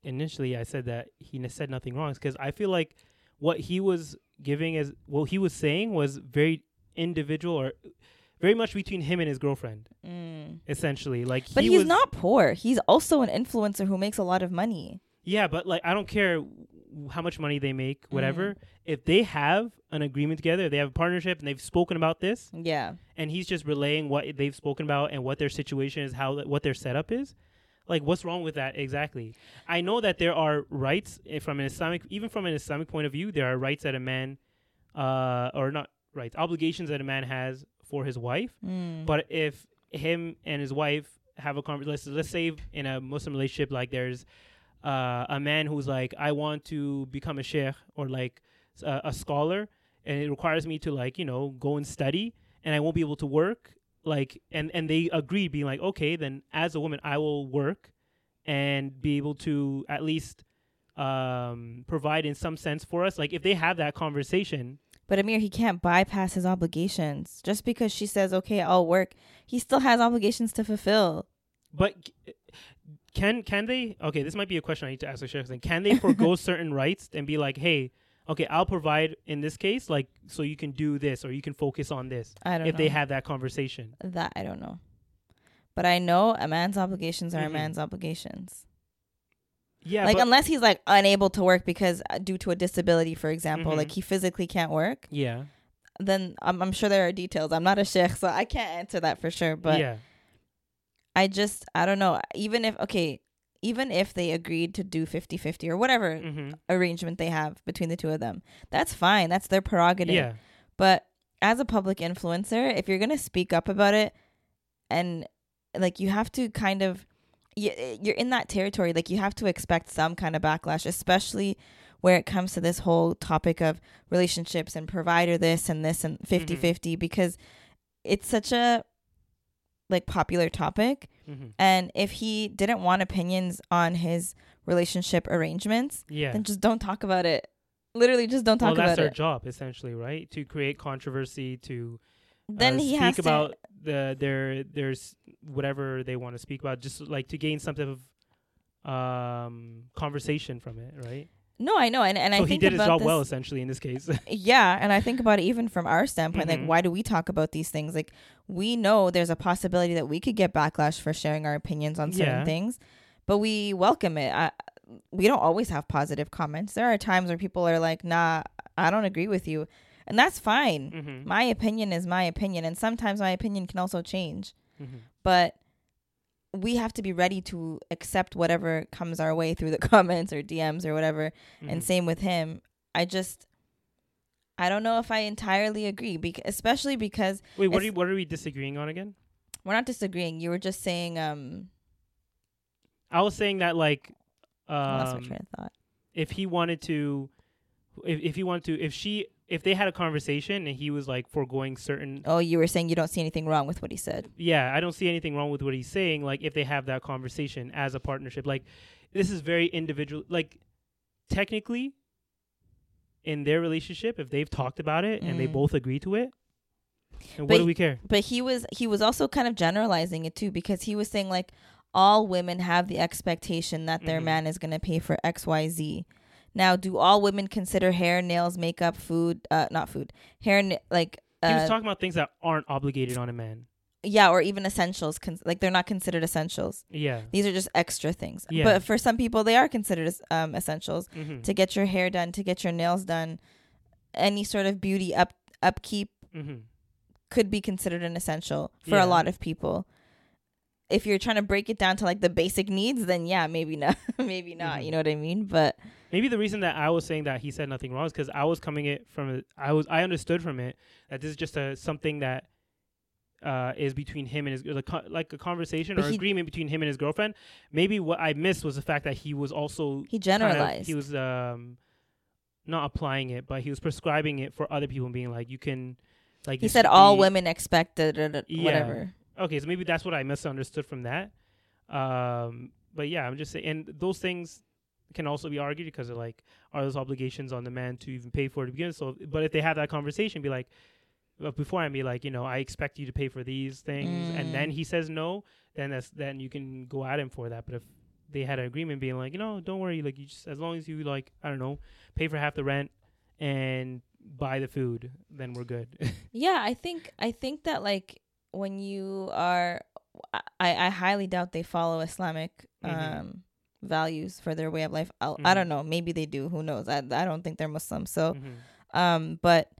initially I said that he said nothing wrong, because I feel like what he was giving as what he was saying was very individual, or very much between him and his girlfriend, essentially. Like, but he's not poor. He's also an influencer who makes a lot of money. Yeah, but like, I don't care how much money they make, whatever. If they have an agreement together, they have a partnership, and they've spoken about this. Yeah. And he's just relaying what they've spoken about and what their situation is, what their setup is. Like, what's wrong with that exactly? I know that there are rights from an Islamic point of view. There are rights that a man, or not rights, obligations that a man has for his wife. But if him and his wife have a conversation, let's say in a Muslim relationship, like there's a man who's like, I want to become a sheikh, or like a scholar, and it requires me to, like, go and study, and I won't be able to work. Like, and they agreed, being like, okay, then as a woman, I will work and be able to at least provide in some sense for us. Like, if they have that conversation. But Amir, he can't bypass his obligations. Just because she says, okay, I'll work, he still has obligations to fulfill. But can they? Okay, this might be a question I need to ask the sheriff. Can they forego certain rights and be like, hey, okay, I'll provide in this case, like, so you can do this, or you can focus on this. I don't know. If they have that conversation. That I don't know. But I know a man's obligations are a man's obligations. Yeah. Like, unless he's like unable to work because due to a disability, for example, like he physically can't work. Yeah. Then I'm sure there are details. I'm not a sheikh, so I can't answer that for sure. But yeah. I don't know. Even if they agreed to do 50-50 or whatever arrangement they have between the two of them, that's fine. That's their prerogative. Yeah. But as a public influencer, if you're going to speak up about it, and like, you have to kind of, you're in that territory, like, you have to expect some kind of backlash, especially where it comes to this whole topic of relationships and provider this and 50-50, because it's such a like popular topic. And if he didn't want opinions on his relationship arrangements, then just don't talk about it. Literally, just don't talk about it. Well, that's their job, essentially, right? To create controversy, to then he speak has about there's whatever they want to speak about, just like to gain some type of conversation from it, right? No, I know, and so I think he did his job this, well, essentially, in this case. Yeah, and I think about it even from our standpoint, like, why do we talk about these things? Like, we know there's a possibility that we could get backlash for sharing our opinions on certain things, but we welcome it. We don't always have positive comments. There are times where people are like, nah, I don't agree with you, and that's fine. My opinion is my opinion, and sometimes my opinion can also change, but we have to be ready to accept whatever comes our way through the comments or DMs or whatever. And same with him. I don't know if I entirely agree, especially because... Wait, what are we disagreeing on again? We're not disagreeing. You were just saying... I was saying that, like... I lost my train of thought. If they had a conversation and he was like foregoing certain... Oh, you were saying you don't see anything wrong with what he said. Yeah, I don't see anything wrong with what he's saying. Like, if they have that conversation as a partnership, like, this is very individual. Like, technically, in their relationship, if they've talked about it and they both agree to it, and what do we care? But he was also kind of generalizing it too, because he was saying, like, all women have the expectation that their man is going to pay for XYZ. Now, do all women consider hair, nails, makeup, food, not food, hair, he was talking about things that aren't obligated on a man. Yeah, or even essentials. Like, they're not considered essentials. Yeah. These are just extra things. Yeah. But for some people, they are considered essentials. To get your hair done, to get your nails done, any sort of beauty upkeep could be considered an essential for a lot of people. If you're trying to break it down to, like, the basic needs, then yeah, maybe not. Maybe not. You know what I mean? But maybe the reason that I was saying that he said nothing wrong is because I was I understood from it that this is just something that is between him and his, like a conversation or agreement between him and his girlfriend. Maybe what I missed was the fact that he was also he generalized. He was not applying it, but he was prescribing it for other people, and being like, you can, like, he said all women expect it, whatever. Okay, so maybe that's what I misunderstood from that. But yeah, I'm just saying, and those things can also be argued because of, like, are those obligations on the man to even pay for it to begin? So, but if they have that conversation, be like, beforehand, be like, I expect you to pay for these things, and then he says no, then you can go at him for that. But if they had an agreement being like, don't worry, like you just as long as you like I don't know, pay for half the rent and buy the food, then we're good. Yeah, I think that like when you are, I highly doubt they follow Islamic values for their way of life. I don't know, maybe they do. Who knows? I don't think they're Muslim. So, but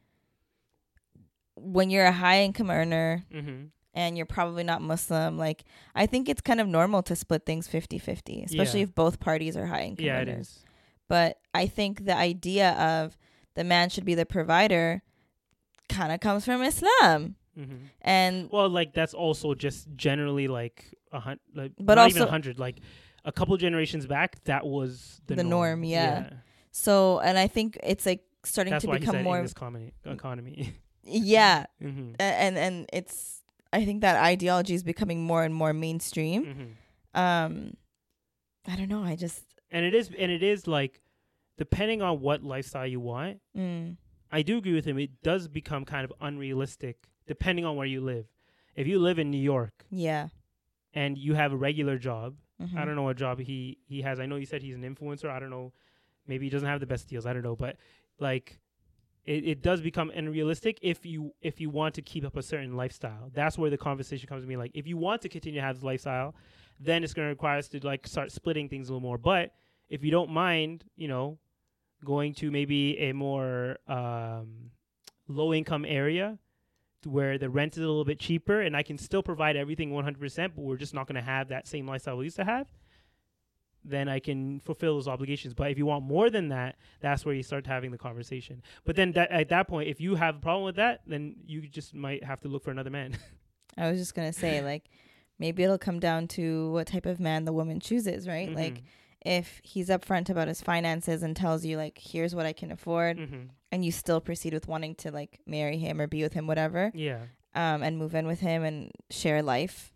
when you're a high income earner. And you're probably not Muslim, like I think it's kind of normal to split things 50-50, especially if both parties are high income earners. It is. But I think the idea of the man should be the provider kind of comes from Islam. And well, like that's also just generally like but not also even 100, like a couple generations back, that was the norm. Yeah. So, and I think it's like starting that's to why become he said more in this economy. Yeah. And it's, I think that ideology is becoming more and more mainstream. I don't know. And it is like, depending on what lifestyle you want, I do agree with him. It does become kind of unrealistic depending on where you live. If you live in New York, and you have a regular job, I don't know what job he has. I know you said he's an influencer. I don't know. Maybe he doesn't have the best deals. I don't know. But like, it does become unrealistic if you want to keep up a certain lifestyle. That's where the conversation comes to me. Like, if you want to continue to have this lifestyle, then it's going to require us to like start splitting things a little more. But if you don't mind, going to maybe a more low income area where the rent is a little bit cheaper and I can still provide everything 100%, but we're just not going to have that same lifestyle we used to have, then I can fulfill those obligations. But if you want more than that, that's where you start having the conversation. But then at that point, if you have a problem with that, then you just might have to look for another man. I was just going to say, like, maybe it'll come down to what type of man the woman chooses, right? Like, if he's upfront about his finances and tells you, like, here's what I can afford, and you still proceed with wanting to, like, marry him or be with him, whatever, and move in with him and share life,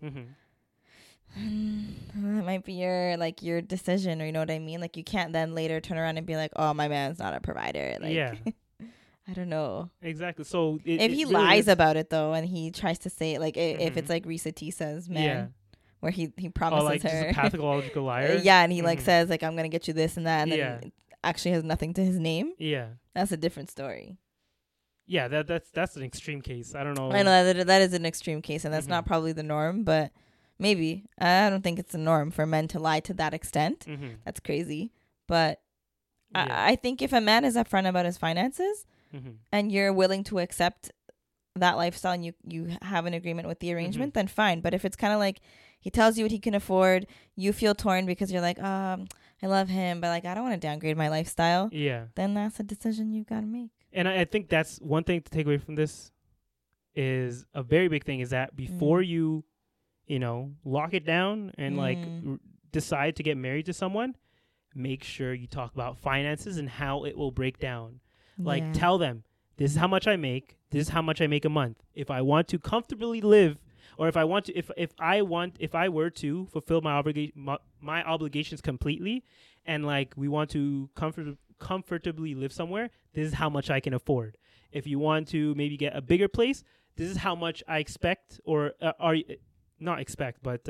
that might be your decision, or you know what I mean? Like, you can't then later turn around and be like, oh, my man's not a provider. Like, I don't know. Exactly. So if he really lies about it though, and he tries to say it, like if it's like Risa Tisa's man, where he promises like her, just a pathological liar. And he like says like I'm gonna get you this and that, and then it actually has nothing to his name. That's a different story. That's an extreme case. I don't know. I know that is an extreme case, and that's not probably the norm, but maybe. I don't think it's the norm for men to lie to that extent. That's crazy. But I think if a man is upfront about his finances, and you're willing to accept that lifestyle, and you have an agreement with the arrangement, then fine. But if it's kind of like he tells you what he can afford, you feel torn because you're like, I love him, but like I don't want to downgrade my lifestyle. Then that's a decision you've got to make. And I think that's one thing to take away from this, is a very big thing, is that before you lock it down and like decide to get married to someone, make sure you talk about finances and how it will break down. Like, tell them, this is how much I make. This is how much I make a month. If I want to comfortably live, or if I want to, if I were to fulfill my obligations completely, and like we want to comfortably live somewhere, this is how much I can afford. If you want to maybe get a bigger place, this is how much I expect, or not expect, but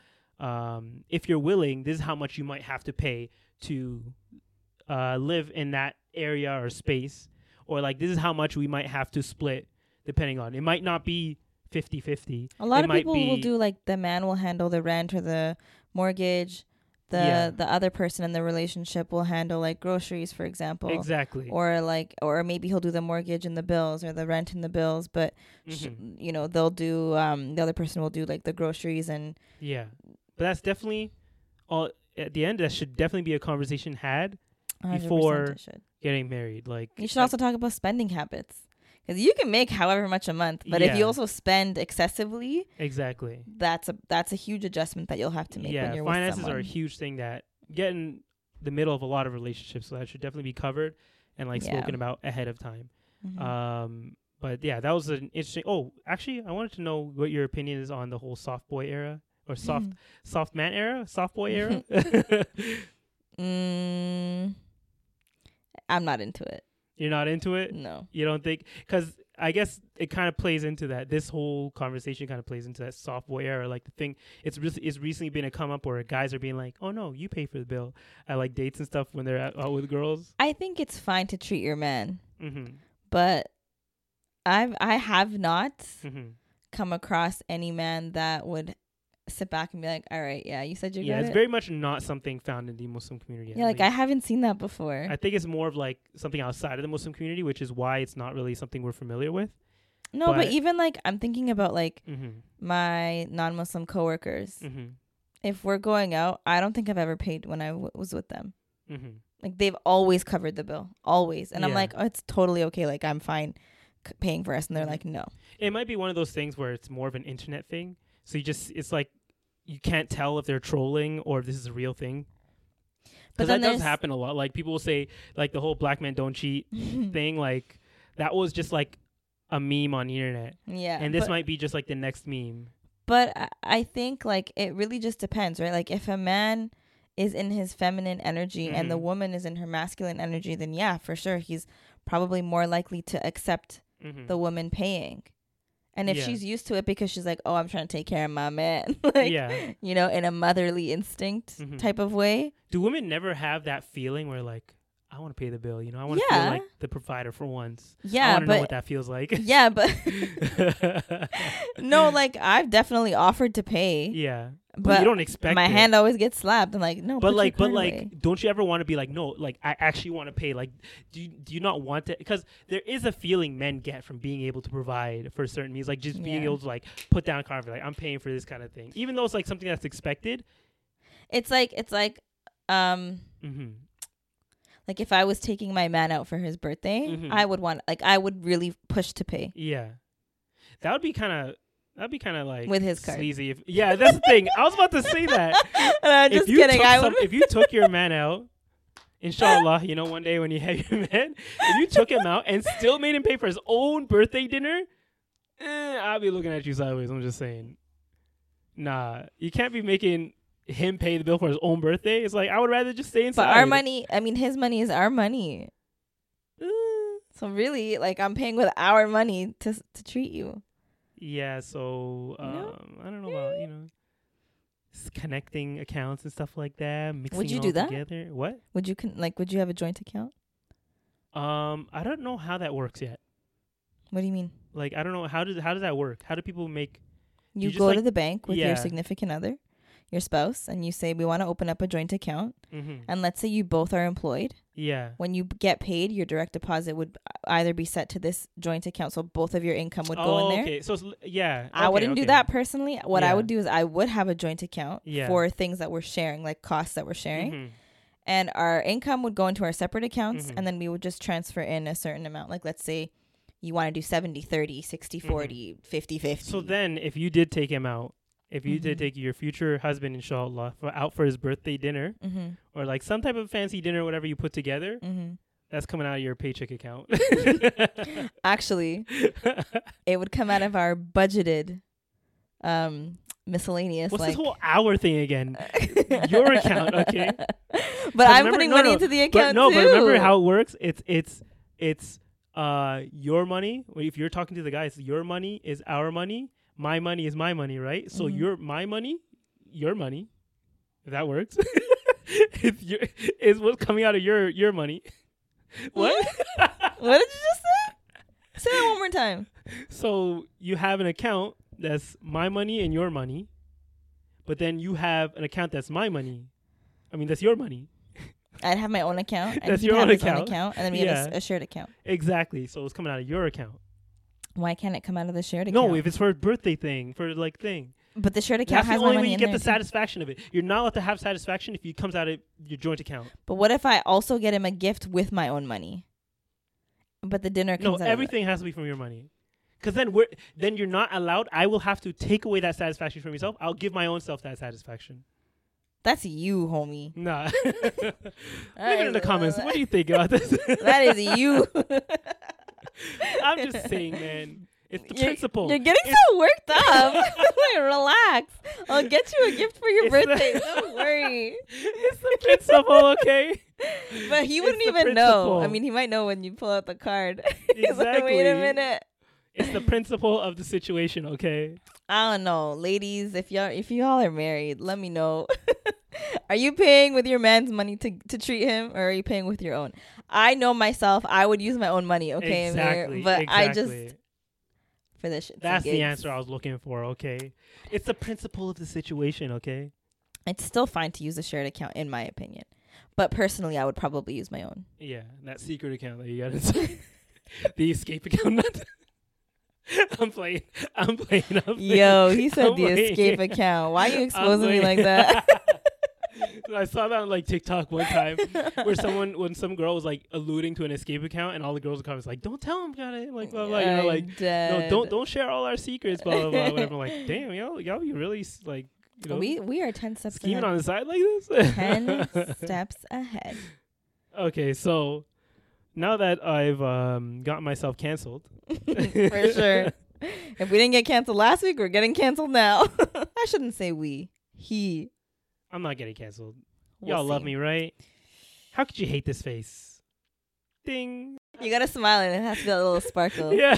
if you're willing, this is how much you might have to pay to live in that area or space, or like this is how much we might have to split, depending on, it might not be 50-50. A lot of people will do like the man will handle the rent or the mortgage, the other person in the relationship will handle like groceries, for example. Exactly. Or maybe he'll do the mortgage and the bills, or the rent and the bills, but they'll do the other person will do like the groceries and but that's definitely at the end, that should definitely be a conversation had before getting married. Like, you should also talk about spending habits, because you can make however much a month, but if you also spend excessively, that's a huge adjustment that you'll have to make when you're with someone. Finances are a huge thing that get in the middle of a lot of relationships, so that should definitely be covered and like spoken about ahead of time. But yeah, that was an interesting. Oh, actually, I wanted to know what your opinion is on the whole soft boy era, or soft man era, soft boy era. I'm not into it. You're not into it? No. You don't think? Because I guess it kind of plays into that. This whole conversation kind of plays into that soft boy era. Like the thing, it's recently been a come up where guys are being like, "Oh no, you pay for the bill," at like dates and stuff when they're out with girls. I think it's fine to treat your man, Mm-hmm. but I have not Mm-hmm. come across any man that would sit back and be like, "All right, yeah, you said you got it's it." very much not something found in the Muslim community. Yeah, like I haven't seen that before. I think it's more of like something outside of the Muslim community, which is why it's not really something we're familiar with. No, but even like I'm thinking about like Mhm. my non-Muslim coworkers. Mhm. If we're going out, I don't think I've ever paid when I was with them. Mhm. Like they've always covered the bill, always, and I'm Yeah. like, oh, it's totally okay. Like I'm fine paying for us, and they're like, no. It might be one of those things where it's more of an internet thing. So it's like you can't tell if they're trolling or if this is a real thing. Because that does happen a lot. Like people will say like the whole black men don't cheat thing. Like that was just like a meme on the internet. Yeah, and this but- might be just like the next meme. But I think like it really just depends, right? Like if a man is in his feminine energy and the woman is in her masculine energy, then yeah, for sure, he's probably more likely to accept the woman paying. And if Yeah. she's used to it because she's like, oh, I'm trying to take care of my man, like, Yeah. you know, in a motherly instinct type of way. Do women never have that feeling where like, I want to pay the bill, you know? I want to Yeah. feel like the provider for once. Yeah, I want to know but- what that feels like. Yeah, but no, like I've definitely offered to pay. Yeah. But you don't expect my it. hand always gets slapped. I'm like, no, But put like, your card away. don't you ever want to be like, no, like I actually want to pay? Like, do you not want to? Because there is a feeling men get from being able to provide for certain means, like just being Yeah. able to like put down a card, like I'm paying for this kind of thing, even though it's like something that's expected. It's like Mm-hmm. like if I was taking my man out for his birthday, Mhm. I would really push to pay. Yeah, that'd be kind of like With his card. sleazy. Yeah, that's the thing. I was about to say that. I'm just kidding. If you took your man out, inshallah, you know, one day when you have your man, if you took him out and still made him pay for his own birthday dinner, I'll be looking at you sideways. I'm just saying. Nah, you can't be making him pay the bill for his own birthday. It's like, I would rather just stay inside. But our money, I mean, his money is our money. So really, like, I'm paying with our money to treat you. Yeah, so I don't know about, you know, connecting accounts and stuff like that, mixing Would you it do all that? together. What? Would you have a joint account? I don't know how that works yet. What do you mean? Like, I don't know how does that work? How do people make? You just, go like- to the bank with Yeah. your significant other, your spouse, and you say, we want to open up a joint account. Mhm. And let's say you both are employed. Yeah. When you get paid, your direct deposit would either be set to this joint account, so both of your income would go in there. Okay. So yeah. I wouldn't do that personally. What I Yeah. would do is I would have a joint account Yeah. for things that we're sharing, like costs that we're sharing. Mhm. And our income would go into our separate accounts, Mhm. and then we would just transfer in a certain amount. Like, let's say you want to do 70-30, 60-40, 50-50. So then, if you did take him out, if you did Mhm. take your future husband, inshallah, out for his birthday dinner, Mhm. or like some type of fancy dinner, whatever you put together, Mhm. that's coming out of your paycheck account. Actually, it would come out of our budgeted miscellaneous. What's like, this whole hour thing again? Your account, okay? But I'm Remember- putting no, money no, into the but account no, too. but remember how it works? It's your money. If you're talking to the guy, it's your money is our money. My money is my money, right? So Mhm. my money, your money. If that works, is what's coming out of your money. What? What did you just say? Say that one more time. So you have an account that's my money and your money, but then you have an account that's my money. I mean, that's your money. I'd have my own account, and That's he'd your have own his own account. account, and then we have Yeah. a shared account. Exactly. So it's coming out of your account. Why can't it come out of the shared account? No, if it's for a birthday thing, for like thing. But the shared account That's has the my only money way you in get there the too. satisfaction of it. You're not allowed to have satisfaction if it comes out of your joint account. But what if I also get him a gift with my own money? But the dinner No, comes out everything has to be from your money. Because then you're not allowed. I will have to take away that satisfaction from yourself. I'll give my own self that satisfaction. That's you, homie. Nah. Leave it in the comments. What do you think about this? That is you. I'm just saying, man. It's the principle. You're getting so worked up. Like, relax. I'll get you a gift for your It's the- birthday. Don't worry. It's the principle, okay? But he wouldn't It's the even know. principle. I mean, he might know when you pull out the card. He's like, Exactly. wait a minute. It's the principle of the situation, okay? I don't know, ladies. If y'all are married, let me know. Are you paying with your man's money to treat him, or are you paying with your own? I know myself. I would use my own money, okay, Exactly. Amir, but exactly. I just for this shit. That's the answer I was looking for, okay? It's the principle of the situation, okay? It's still fine to use a shared account, in my opinion. But personally, I would probably use my own. Yeah, that secret account that you got inside. The escape account. I'm playing. Yo, he said the escape account. Why are you exposing me like that? I saw that on like TikTok one time where some girl was like alluding to an escape account, and all the girls would comment like, "Don't tell him about it," like blah blah. You know, like no, don't share all our secrets, blah blah blah. Whatever. I'm like, damn, yo, you really like. You know, we are 10 steps scheming ahead. on the side like this. 10 steps ahead. Okay, so now that I've gotten myself canceled, for sure. If we didn't get canceled last week, we're getting canceled now. I shouldn't say we. He. I'm not getting canceled. We'll Y'all love see. me, right? How could you hate this face? Ding. You gotta smile and it has to be a little sparkle. Yeah.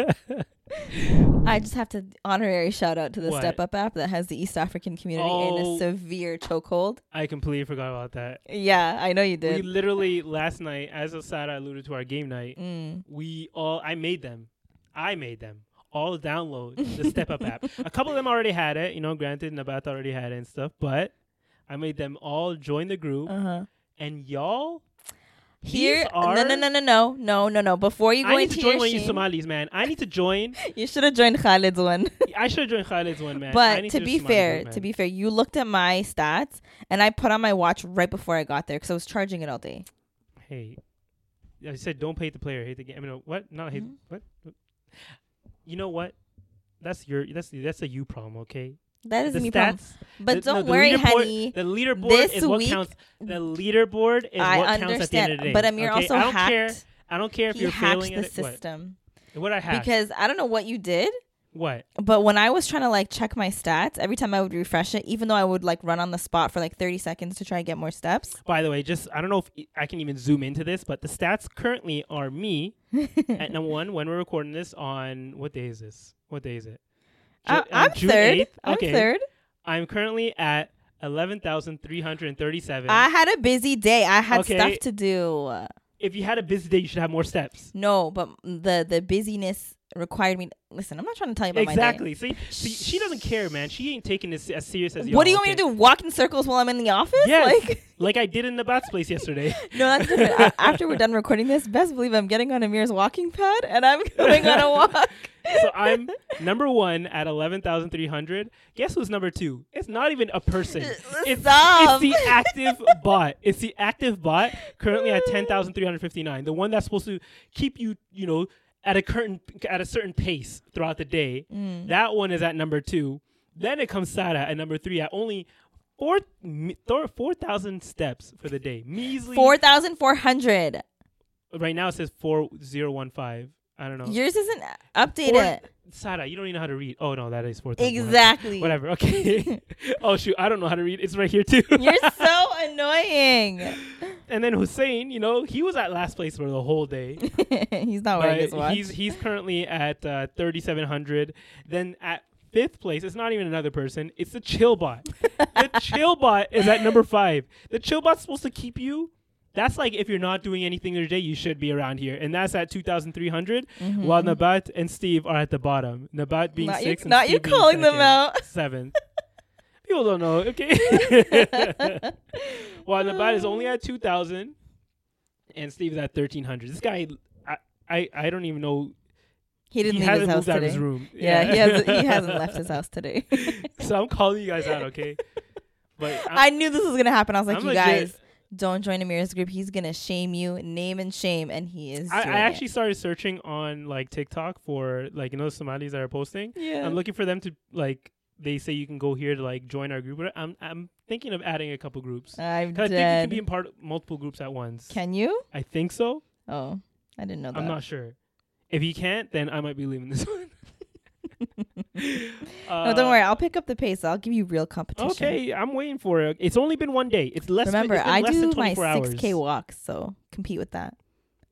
I just have to honorary shout out to the What? Step Up app that has the East African community in a severe chokehold. I completely forgot about that. Yeah, I know you did. We literally last night, as Asada alluded to our game night, I made them all download the Step Up app. A couple of them already had it, you know, granted Nabat already had it and stuff, but I made them all join the group. And y'all Here, are no. Before you go I need into to join your one of you shame, Somalis, man. I need to join. you should have joined Khalid's one. I should have joined Khalid's one, man. I But need to do be Somali fair, group, man. you looked at my stats, and I put on my watch right before I got there because I was charging it all day. Hey, I said don't hate the player, hate the game. I mean, what? Not hate. What? You know what? That's a you problem, okay? That is the a me stats, problem. But don't the worry, leaderboard- honey. The leaderboard This is what week- counts. The leaderboard is I what counts at the end understand, of the day. but Amir okay? also I don't hacked. care. I don't care if He you're hacked failing the at it. system. What I hack? Because I don't know what you did. What? But when I was trying to like check my stats, every time I would refresh it, even though I would like run on the spot for like 30 seconds to try and get more steps. By the way, I don't know if I can even zoom into this, but the stats currently are me at number one when we're recording this on what day is this? What day is it? I'm June third. 8th? I'm Okay. third. I'm currently at 11,337. I had a busy day. I had Okay. stuff to do. If you had a busy day, you should have more steps. No, but the busyness required me. Listen, I'm not trying to tell you about Exactly. my day. See, she doesn't care, man. She ain't taking this as serious as you. What do you want me to do? Walk in circles while I'm in the office? Yes, like I did in the Bat's place yesterday. No, that's different. After we're done recording this, best believe I'm getting on Amir's walking pad and I'm going on a walk. So I'm number one at 11,300. Guess who's number two? It's not even a person. It's the active bot. It's the active bot currently at 10,359. The one that's supposed to keep you, you know, at a certain pace throughout the day. That one is at number two. Then it comes Sada at number three at only 4,000 steps for the day. Measly 4,400. Right now it says 4015. I don't know. Yours isn't updated. Sada, you don't even know how to read. Oh no, that is 4,000. Exactly. Whatever. Okay. Oh shoot, I don't know how to read. It's right here too. You're so annoying. And then Hussein, you know, he was at last place for the whole day. He's not wearing his watch. He's currently at 3,700. Then at fifth place, it's not even another person. It's the Chillbot. The Chillbot is at number 5. The Chillbot's supposed to keep you. That's like if you're not doing anything today, you should be around here. And that's at 2,300, while Nabat and Steve are at the bottom. Nabat being 6th and Steve being calling them out. 7th. People don't know, okay? While Nabat is only at 2,000 and Steve's at 1,300. This guy, I don't even know. He didn't leave hasn't his house moved out of today. his room. Yeah, he hasn't left his house today. So I'm calling you guys out, okay? But I knew this was going to happen. I was like, I'm you legit. guys, don't join Amir's group. He's going to shame you, name and shame, and he is I doing actually it. started searching on like TikTok for like, you know, Somalis that are posting. Yeah. I'm looking for them to like, they say you can go here to like join our group. I'm thinking of adding a couple groups. I'm I think you dead. can be in part of multiple groups at once. Can you? I think so. Oh, I didn't know that. I'm not sure. If you can't, then I might be leaving this one. No, don't worry. I'll pick up the pace. I'll give you real competition. Okay, I'm waiting for it. It's only been one day. It's less. Remember, it's been I less do than my 24 hours. 6K walks, so compete with that.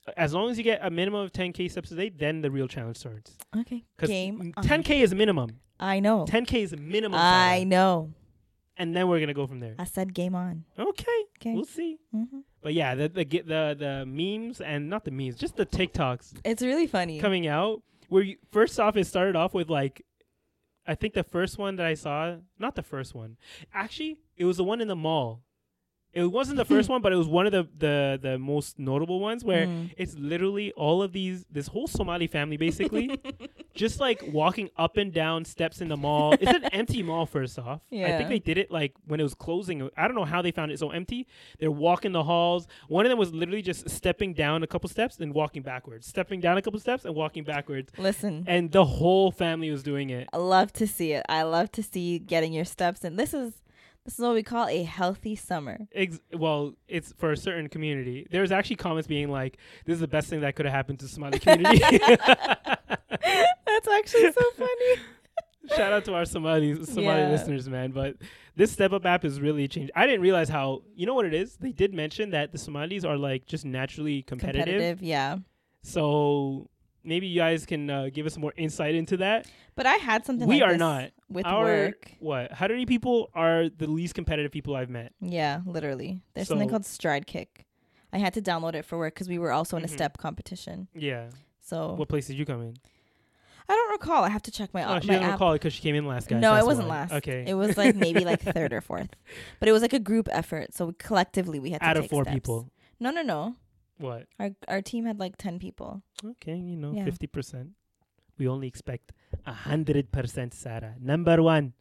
as long as you get a minimum of 10K steps a day, then the real challenge starts. Okay. Because Game 10K is minimum. I know. 10K is minimum. I know. And then we're going to go from there. I said game on. Okay. We'll see. Mm-hmm. But yeah, the memes and not the memes, just the TikToks. It's really funny. Coming out. Where first off, it started off with like, I think the first one that I saw, not the first one. Actually, it was the one in the mall. It wasn't the first one, but it was one of the most notable ones where it's literally all of this whole Somali family basically just like walking up and down steps in the mall. It's an empty mall first off. I Yeah. think they did it like when it was closing. I don't know how they found it so empty. They're walking the halls. One of them was literally just stepping down a couple steps and walking backwards. Stepping down a couple steps and walking backwards. Listen. And the whole family was doing it. I love to see it. I love to see getting your steps in. This is what we call a healthy summer. Well, it's for a certain community. There's actually comments being like, this is the best thing that could have happened to the Somali community. That's actually so funny. Shout out to our Somali listeners, man. But this Step Up app is really changed. I didn't realize how, you know what it is? They did mention that the Somalis are like just naturally competitive. Yeah. So maybe you guys can give us more insight into that. But I had something we like are this not. with Our, work. What? Haudary people are the least competitive people I've met. Yeah, literally. There's something called Stride Kick. I had to download it for work because we were also in a step competition. Yeah. So what place did you come in? I don't recall. I have to check my she doesn't recall it because she came in last, guys. No, That's it wasn't why. last. Okay. It was like maybe like third or fourth. But it was like a group effort. So collectively we had to Out take of 4 steps. people. No. What? Our team had like 10 people. Okay, Yeah. 50%. We only expect 100%, Sarah. Number one.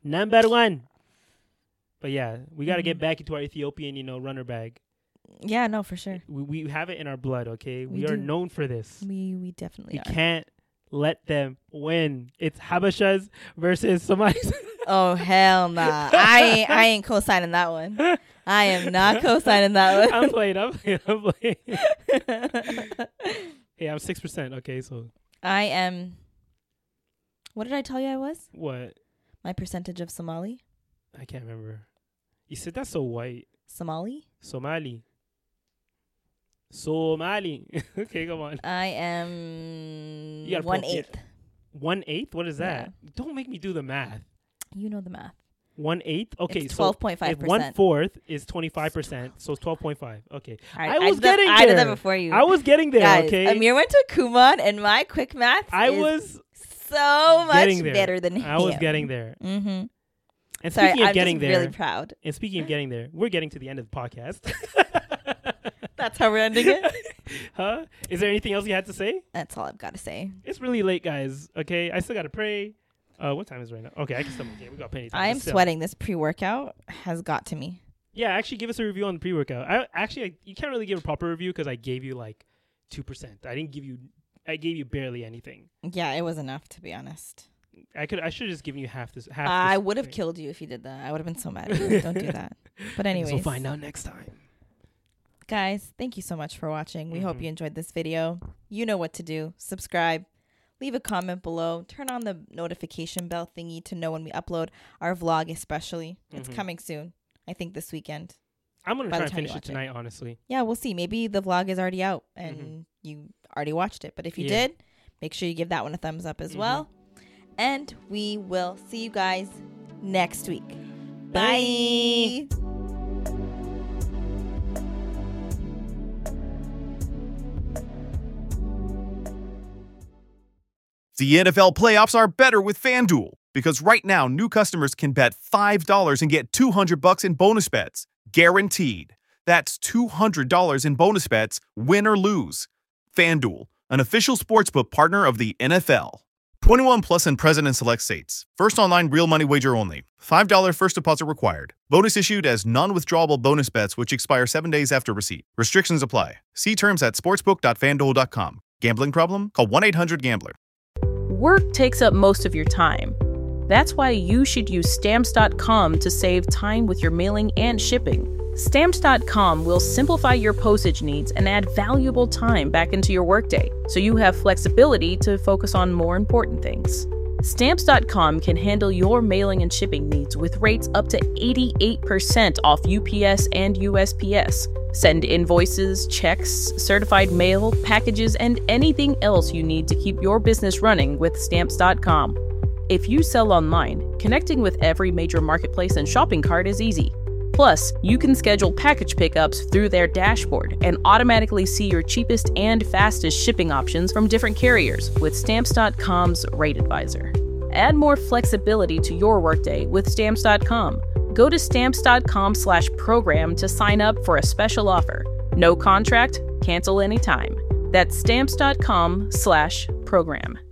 But yeah, we got to get back into our Ethiopian, runner bag. Yeah, no, for sure. We have it in our blood, okay? We do. are known for this. We definitely are. We can't let them win. It's Habashas versus Somalis. Oh, hell nah. I ain't co-signing that one. I am not co-signing that one. I'm playing. Hey, I'm 6%, okay? So I am... What did I tell you I was? What? My percentage of Somali? I can't remember. You said that's so white. Somali. Okay, come on. I am 1/8. 1/8? What is that? Yeah. Don't make me do the math. You know the math. 1/8? Okay, it's so 12.5%. if 1/4 is 25%, so it's 12.5. Okay. Right, I was getting there. I did that before you. I was getting there, Guys, okay? Amir went to Kumon, and my quick math was so much better than him. I was getting there. Mm-hmm. And Sorry, speaking of I'm getting just there, really proud. And speaking of getting there, we're getting to the end of the podcast. That's how we're ending it? Huh? Is there anything else you had to say? That's all I've got to say. It's really late, guys. Okay, I still got to pray. What time is it right now? Okay, I can still make it. We got plenty of time. I am sweating. This pre-workout has got to me. Yeah, actually, give us a review on the pre-workout. You can't really give a proper review because I gave you like 2%. I gave you barely anything. Yeah, it was enough, to be honest. I should have just given you half this. I would have killed you if you did that. I would have been so mad at you. Don't do that. But anyways, we'll find out next time. Guys, thank you so much for watching. We hope you enjoyed this video. You know what to do. Subscribe. Leave a comment below. Turn on the notification bell thingy to know when we upload our vlog, especially. It's coming soon. I think this weekend. I'm going to try and finish it tonight, honestly. Yeah, we'll see. Maybe the vlog is already out and you already watched it. But if you did, make sure you give that one a thumbs up as well. And we will see you guys next week. Bye. The NFL playoffs are better with FanDuel because right now new customers can bet $5 and get $200 in bonus bets, guaranteed. That's $200 in bonus bets, win or lose. FanDuel, an official sportsbook partner of the NFL. 21 plus and present in select states. First online real money wager only. $5 first deposit required. Bonus issued as non-withdrawable bonus bets which expire 7 days after receipt. Restrictions apply. See terms at sportsbook.fanduel.com. Gambling problem? Call 1-800-GAMBLER. Work takes up most of your time. That's why you should use Stamps.com to save time with your mailing and shipping. Stamps.com will simplify your postage needs and add valuable time back into your workday, so you have flexibility to focus on more important things. Stamps.com can handle your mailing and shipping needs with rates up to 88% off UPS and USPS, Send invoices, checks, certified mail, packages, and anything else you need to keep your business running with Stamps.com. If you sell online, connecting with every major marketplace and shopping cart is easy. Plus, you can schedule package pickups through their dashboard and automatically see your cheapest and fastest shipping options from different carriers with Stamps.com's Rate Advisor. Add more flexibility to your workday with Stamps.com. Go to Stamps.com/program to sign up for a special offer. No contract, cancel anytime. That's Stamps.com/program.